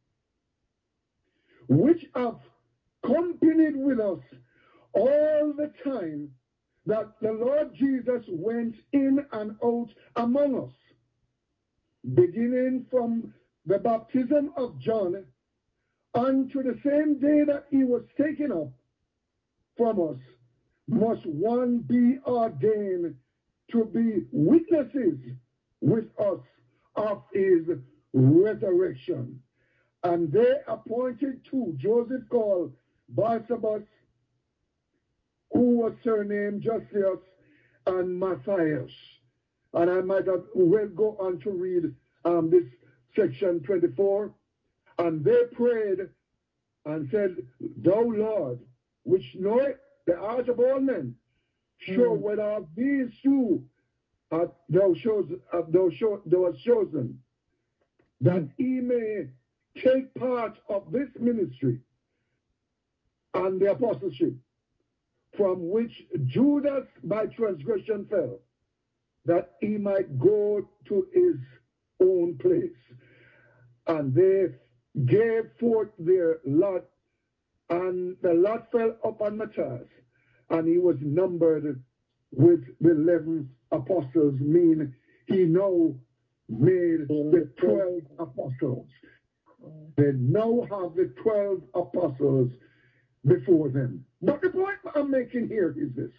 which have companied with us all the time that the Lord Jesus went in and out among us, beginning from the baptism of John unto the same day that he was taken up from us, must one be ordained to be witnesses with us of his resurrection. And they appointed two, Joseph called Barsabbas, who was surnamed Justus, and Matthias. And I might have well go on to read um, this section twenty-four. And they prayed and said, Thou Lord, which knoweth the heart of all men, show mm. whether of these two uh, thou, shows, uh, thou, show, thou hast chosen, that mm. he may take part of this ministry and the apostleship, from which Judas by transgression fell, that he might go to his own place. And they gave forth their lot, and the lot fell upon Matthias, and he was numbered with the eleven apostles, meaning he now made the twelve apostles. They now have the twelve apostles before them. But the point I'm making here is this.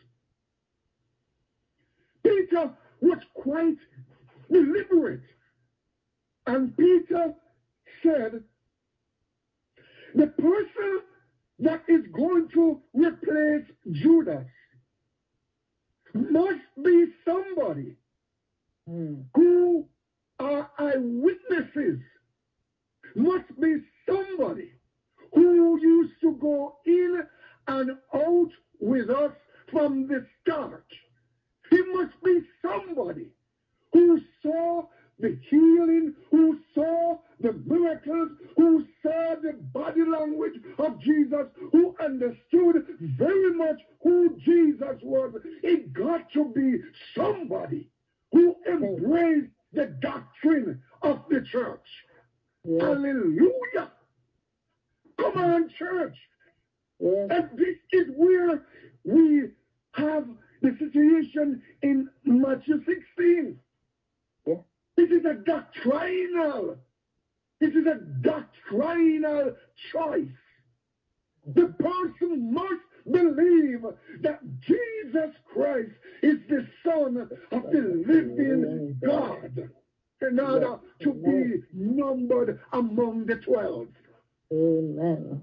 Peter was quite deliberate. And Peter said, the person that is going to replace Judas must be somebody mm. who are eyewitnesses, must be somebody who used to go in and out with us from the start. He must be somebody who saw the healing, who saw the miracles, who saw the body language of Jesus, who understood very much who Jesus was. It got to be somebody who embraced the doctrine of the church. Yeah. Hallelujah. Come on, church. Yeah. And this is where we have the situation in Matthew sixteen. Yeah. It is a doctrinal, it is a doctrinal choice. The person must believe that Jesus Christ is the Son of the living God in order to be numbered among the twelve. Amen.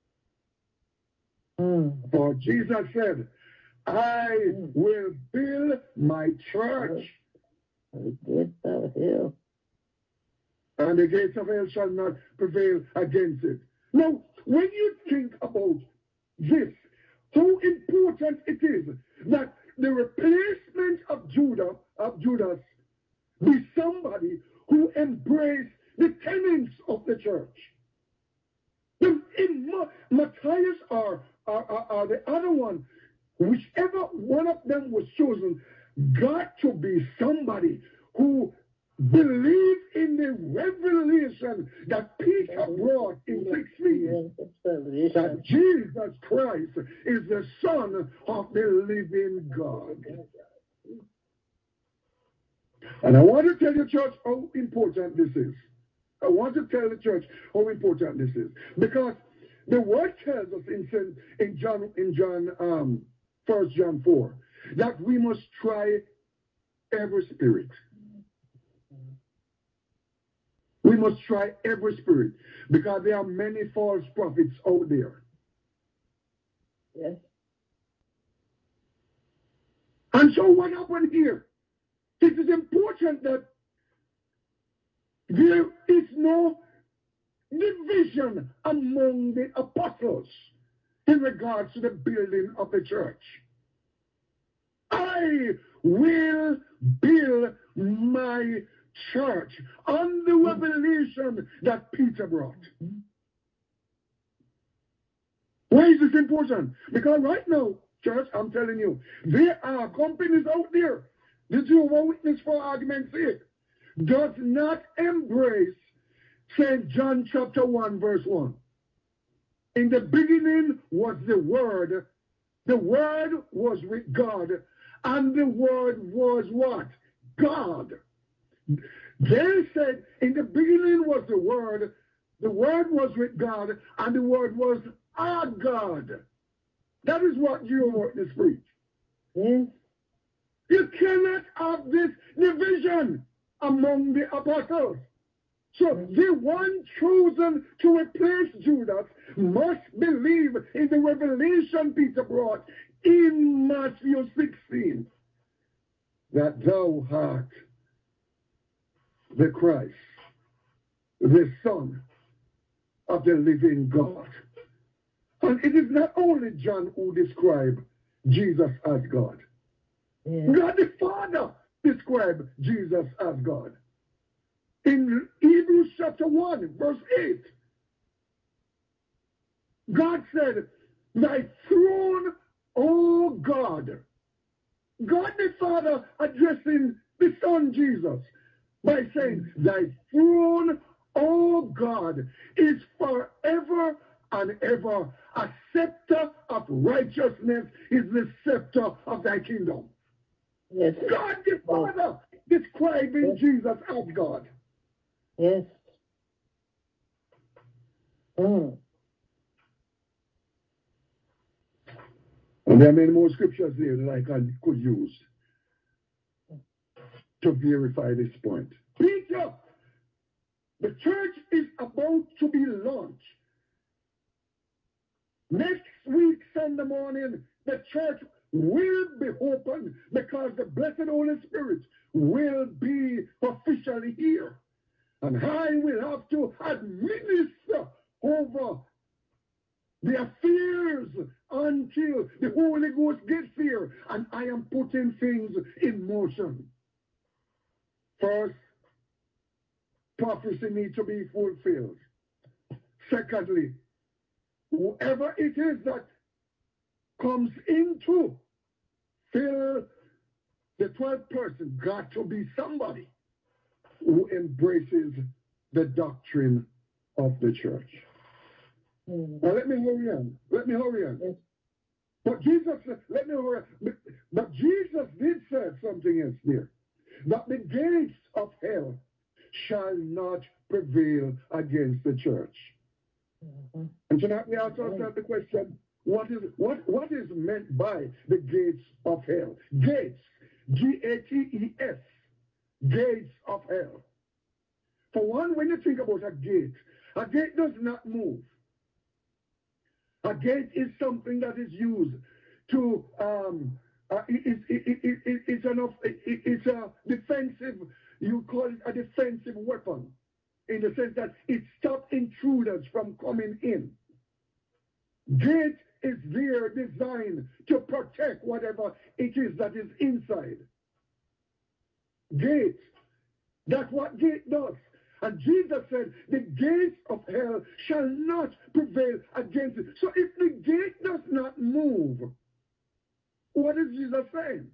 Mm. For Jesus said, I mm. will build my church. The gates of hell. And the gates of hell shall not prevail against it. Now, when you think about this, how important it is that the replacement of Judah, of Judas, be somebody who embraced the tenets of the church. The, in Matthias or, or, or, or the other one, whichever one of them was chosen, got to be somebody who believed in the revelation that Peter brought in sixteen, that Jesus Christ is the Son of the living God. And I want to tell you, church, how important this is. I want to tell the church how important this is. Because the word tells us in, in John, in John, um, First John four, that we must try every spirit. We must try every spirit because there are many false prophets out there. Yes. And so what happened here? It is important that there is no division among the apostles in regards to the building of the church. I will build my church on the revelation that Peter brought. Why is this important? Because right now, church, I'm telling you, there are companies out there, the Jehovah's Witness, for argument's sake, does not embrace Saint John chapter one, verse one. In the beginning was the Word. The Word was with God. And the Word was what? God. They said, in the beginning was the Word. The Word was with God. And the Word was our God. That is what Jehovah's Witness preach. Yes. You cannot have this division among the apostles. So the one chosen to replace Judas must believe in the revelation Peter brought in Matthew sixteen, that thou art the Christ, the Son of the living God. And it is not only John who described Jesus as God. Yes. God the Father described Jesus as God. In Hebrews chapter one, verse eight, God said, thy throne, O God. God the Father addressing the Son Jesus by saying, thy throne, O God, is forever and ever. A scepter of righteousness is the scepter of thy kingdom. Yes. God the Father describing Yes. Jesus as God. Yes. Mm. And there are many more scriptures there that I can, could use to verify this point. Peter, the church is about to be launched. Next week, Sunday morning, the church will be open because the blessed Holy Spirit will be officially here. And I will have to administer over the affairs until the Holy Ghost gets here and I am putting things in motion. First, prophecy needs to be fulfilled. Secondly, whoever it is that comes into fill the twelfth person got to be somebody who embraces the doctrine of the church. Mm. Now let me hurry on. Let me hurry on. Yes. But Jesus, let me hurry on. But, but Jesus did say something else there. That the gates of hell shall not prevail against the church. Mm-hmm. And tonight we ask ourselves the question, what is what what is meant by the gates of hell? Gates, G A T E S, gates of hell. For one, when you think about a gate, a gate does not move. A gate is something that is used to, um, uh, it, it, it, it, it, it's, enough, it, it's a defensive, you call it a defensive weapon, in the sense that it stops intruders from coming in. Gate is there designed to protect whatever it is that is inside. Gate. That's what gate does. And Jesus said, the gates of hell shall not prevail against it. So if the gate does not move, what is Jesus saying?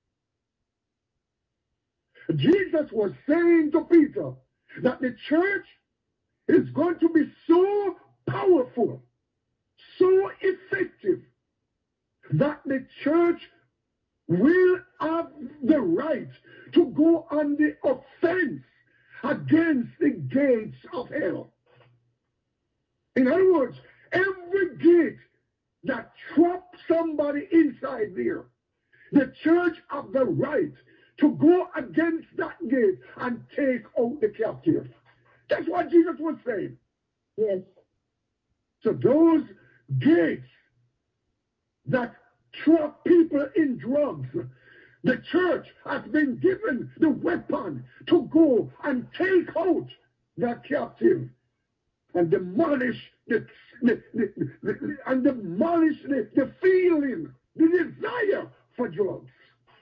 Jesus was saying to Peter that the church is going to be so powerful, so effective, that the church will have the right to go on the offense against the gates of hell. In other words, every gate that traps somebody inside there, the church have the right to go against that gate and take out the captive, That's what Jesus was saying. Yes. So those gates that trap people in drugs, the church has been given the weapon to go and take out that captive and demolish the, the, the, the, the and demolish the, the feeling, the desire for drugs.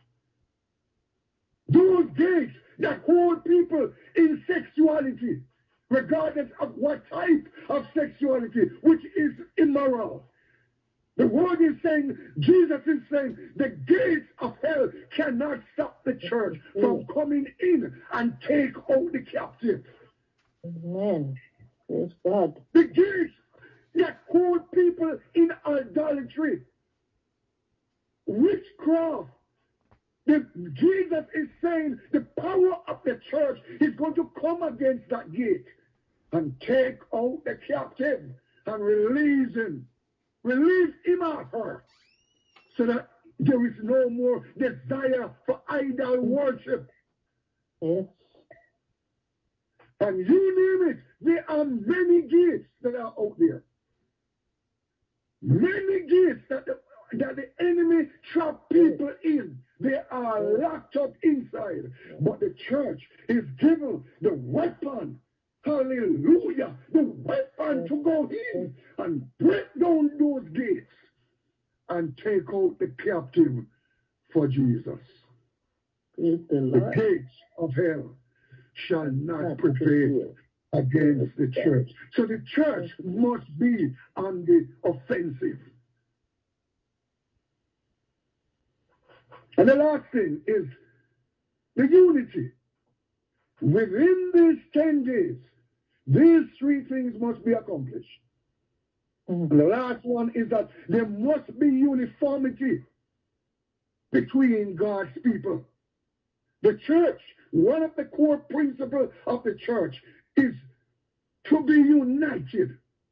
Those gates that hold people in sexuality, regardless of what type of sexuality, which is immoral. The word is saying, Jesus is saying, the gates of hell cannot stop the church from coming in and take out the captive. Amen. Praise God. The gates that hold people in idolatry, witchcraft. The, Jesus is saying the power of the church is going to come against that gate and take out the captive and release him. Release him out her so that there is no more desire for idol worship. Yes. And you name it, there are many gates that are out there. Many gates that the, that the enemy trap people in. They are locked up inside. But the church is given the weapon. Hallelujah. The weapon to go in and break down those gates and take out the captive for Jesus. Praise the Lord. The gates of hell shall not prevail against the church. So the church must be on the offensive. And the last thing is the unity. Within these ten days, these three things must be accomplished. Mm-hmm. And the last one is that there must be uniformity between God's people. The church, one of the core principles of the church is to be united.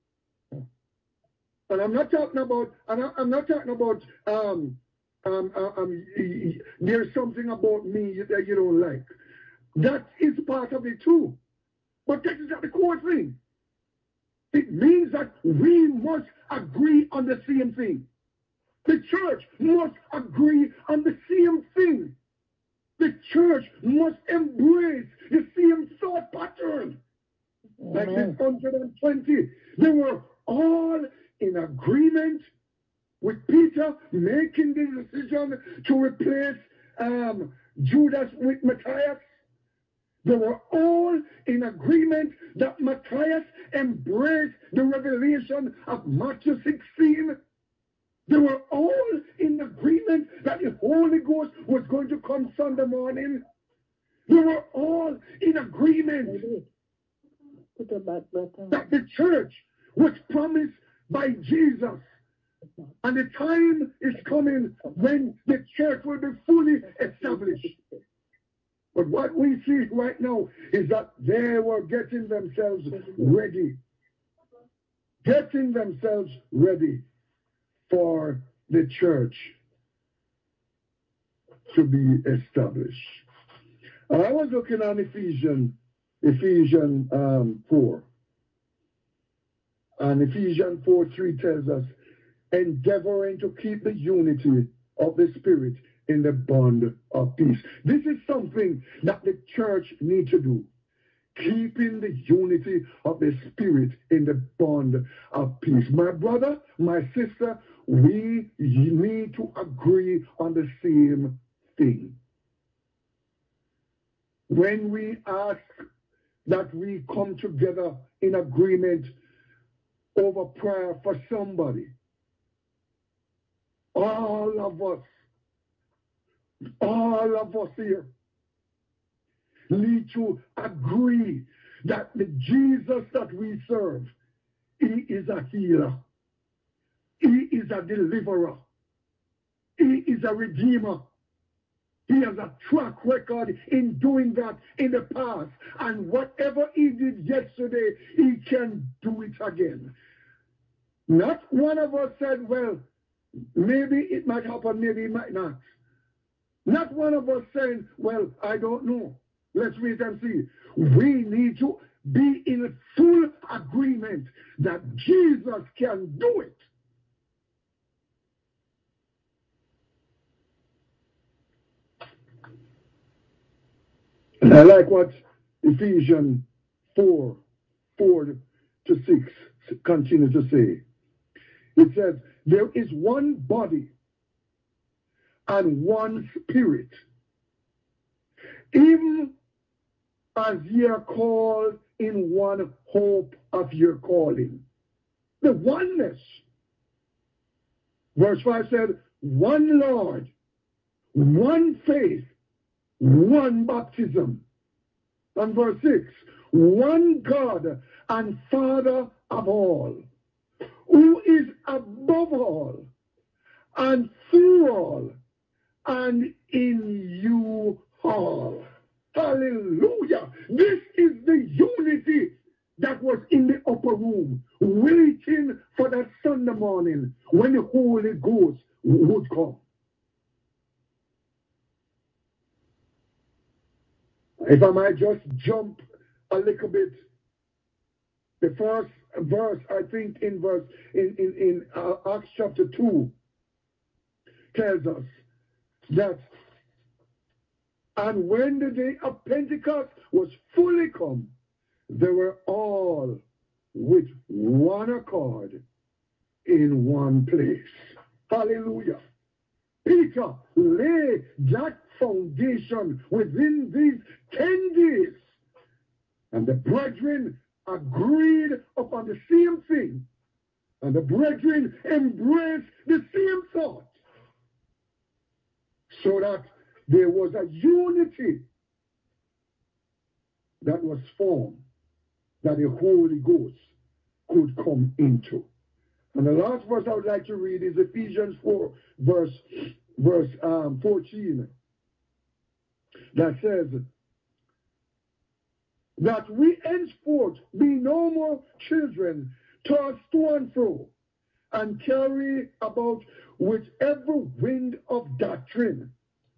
And I'm not talking about, and I'm not talking about, um, um, um, there's something about me that you don't like. That is part of it too. But that is not the core thing. It means that we must agree on the same thing. The church must agree on the same thing. The church must embrace the same thought pattern. Amen. Like this one hundred twenty. They were all in agreement with Peter making the decision to replace um, Judas with Matthias. They were all in agreement that Matthias embraced the revelation of Matthew sixteen. They were all in agreement that the Holy Ghost was going to come Sunday morning. They were all in agreement Put a back button. that the church was promised by Jesus. And the time is coming when the church will be fully established. But what we see right now is that they were getting themselves ready. Getting themselves ready for the church to be established. And I was looking on Ephesians, Ephesians um, four. And Ephesians four three tells us, endeavoring to keep the unity of the Spirit in the bond of peace. This is something that the church needs to do. Keeping the unity of the Spirit in the bond of peace. My brother, my sister, we need to agree on the same thing. When we ask that we come together in agreement over prayer for somebody, all of us, all of us here need to agree that the Jesus that we serve, he is a healer. He is a deliverer. He is a redeemer. He has a track record in doing that in the past. And whatever he did yesterday, he can do it again. Not one of us said, well, maybe it might happen, maybe it might not. Not one of us saying, well, I don't know. Let's wait and see. We need to be in full agreement that Jesus can do it. And I like what Ephesians four, four to six continue to say. It says, there is one body and one spirit, even as ye are called in one hope of your calling. The oneness. Verse five said, one Lord, one faith, one baptism. And verse six, one God and Father of all, who is above all, and through all, and in you all. Hallelujah. This is the unity that was in the upper room, waiting for that Sunday morning when the Holy Ghost would come. If I might just jump a little bit, the first verse, I think in verse in in, in uh, Acts chapter two, tells us that, and when the day of Pentecost was fully come, they were all with one accord in one place. Hallelujah. Peter laid that foundation within these ten days. And the brethren agreed upon the same thing. And the brethren embraced the same thought. So that there was a unity that was formed that the Holy Ghost could come into. And the last verse I would like to read is Ephesians four, verse, verse um, fourteen. That says, that we henceforth be no more children tossed to and fro, and carry about with every wind of doctrine,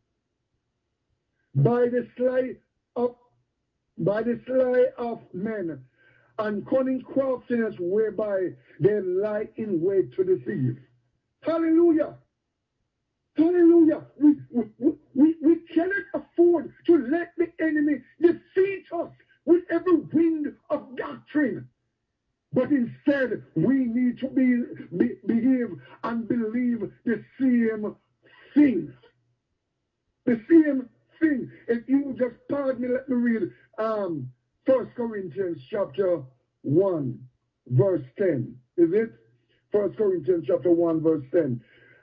by the sleight of by the sleight of men, and cunning craftiness whereby they lie in wait to deceive. Hallelujah. Hallelujah. We, we, we, we cannot afford to let the enemy defeat us with every wind of doctrine. But instead, we need to be, be, behave and believe the same thing. The same thing. If you just pardon me, let me read um, First Corinthians chapter one, verse ten. Is it? First Corinthians chapter one, verse ten.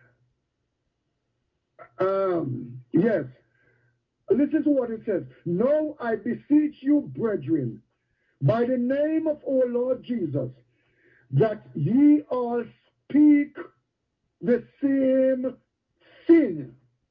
Um, yes. Listen to what it says. Now I beseech you, brethren, by the name of our Lord Jesus, that ye all speak the same thing,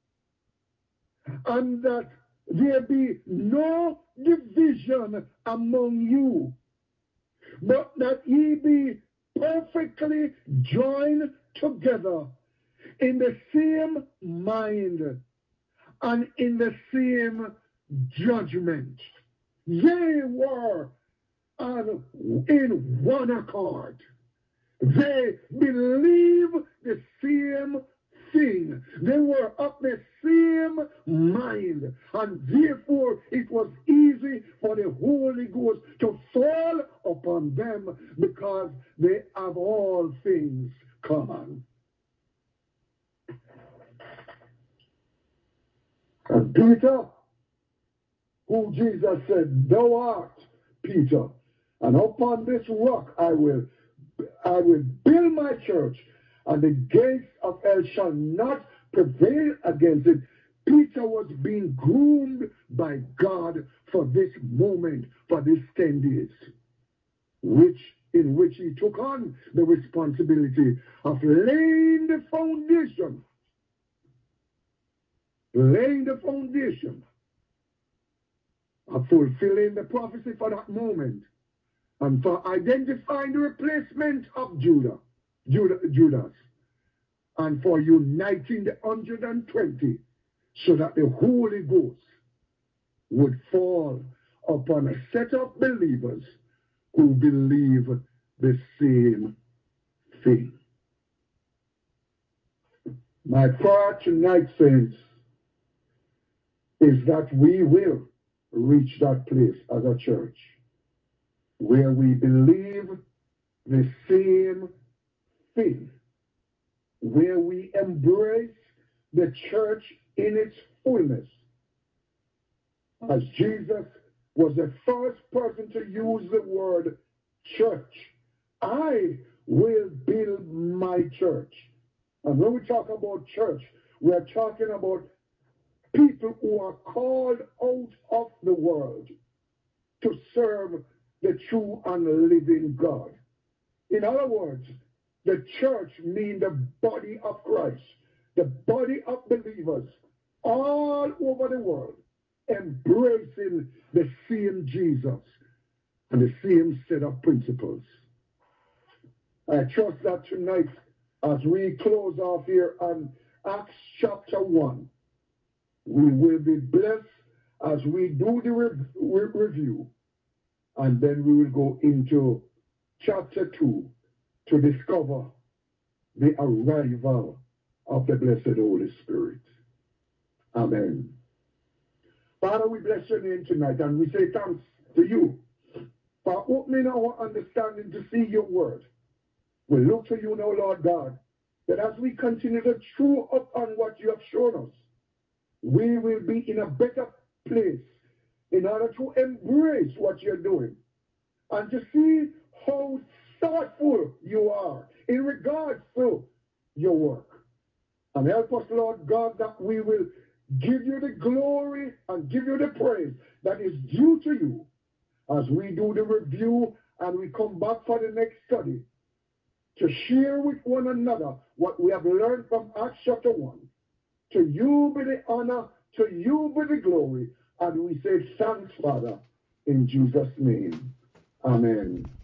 and that there be no division among you, but that ye be perfectly joined together in the same mind and in the same judgment. They were on, in one accord. They believe the same thing. They were of the same mind. And therefore, it was easy for the Holy Ghost to fall upon them because they have all things common. And Peter, who Jesus said, thou art Peter, and upon this rock I will I will build my church, and the gates of hell shall not prevail against it. Peter was being groomed by God for this moment, for these ten days, which in which he took on the responsibility of laying the foundation, laying the foundation of fulfilling the prophecy for that moment, and for identifying the replacement of Judah, Judah, Judas, and for uniting the one hundred twenty so that the Holy Ghost would fall upon a set of believers who believe the same thing. My prayer tonight, saints, is that we will reach that place as a church where we believe the same thing, where we embrace the church in its fullness. As Jesus was the first person to use the word church, I will build my church. And when we talk about church, we are talking about people who are called out of the world to serve the true and living God. In other words, the church means the body of Christ, the body of believers all over the world, embracing the same Jesus and the same set of principles. I trust that tonight, as we close off here on Acts chapter one, we will be blessed as we do the re- re- review, and then we will go into chapter two to discover the arrival of the blessed Holy Spirit. Amen. Father, we bless your name tonight, and we say thanks to you for opening our understanding to see your word. We look to you now, Lord God, that as we continue to chew up on what you have shown us, we will be in a better place in order to embrace what you're doing and to see how thoughtful you are in regards to your work. And help us, Lord God, that we will give you the glory and give you the praise that is due to you as we do the review and we come back for the next study to share with one another what we have learned from Acts chapter one. To you be the honor, to you be the glory, and we say thanks, Father, in Jesus' name. Amen.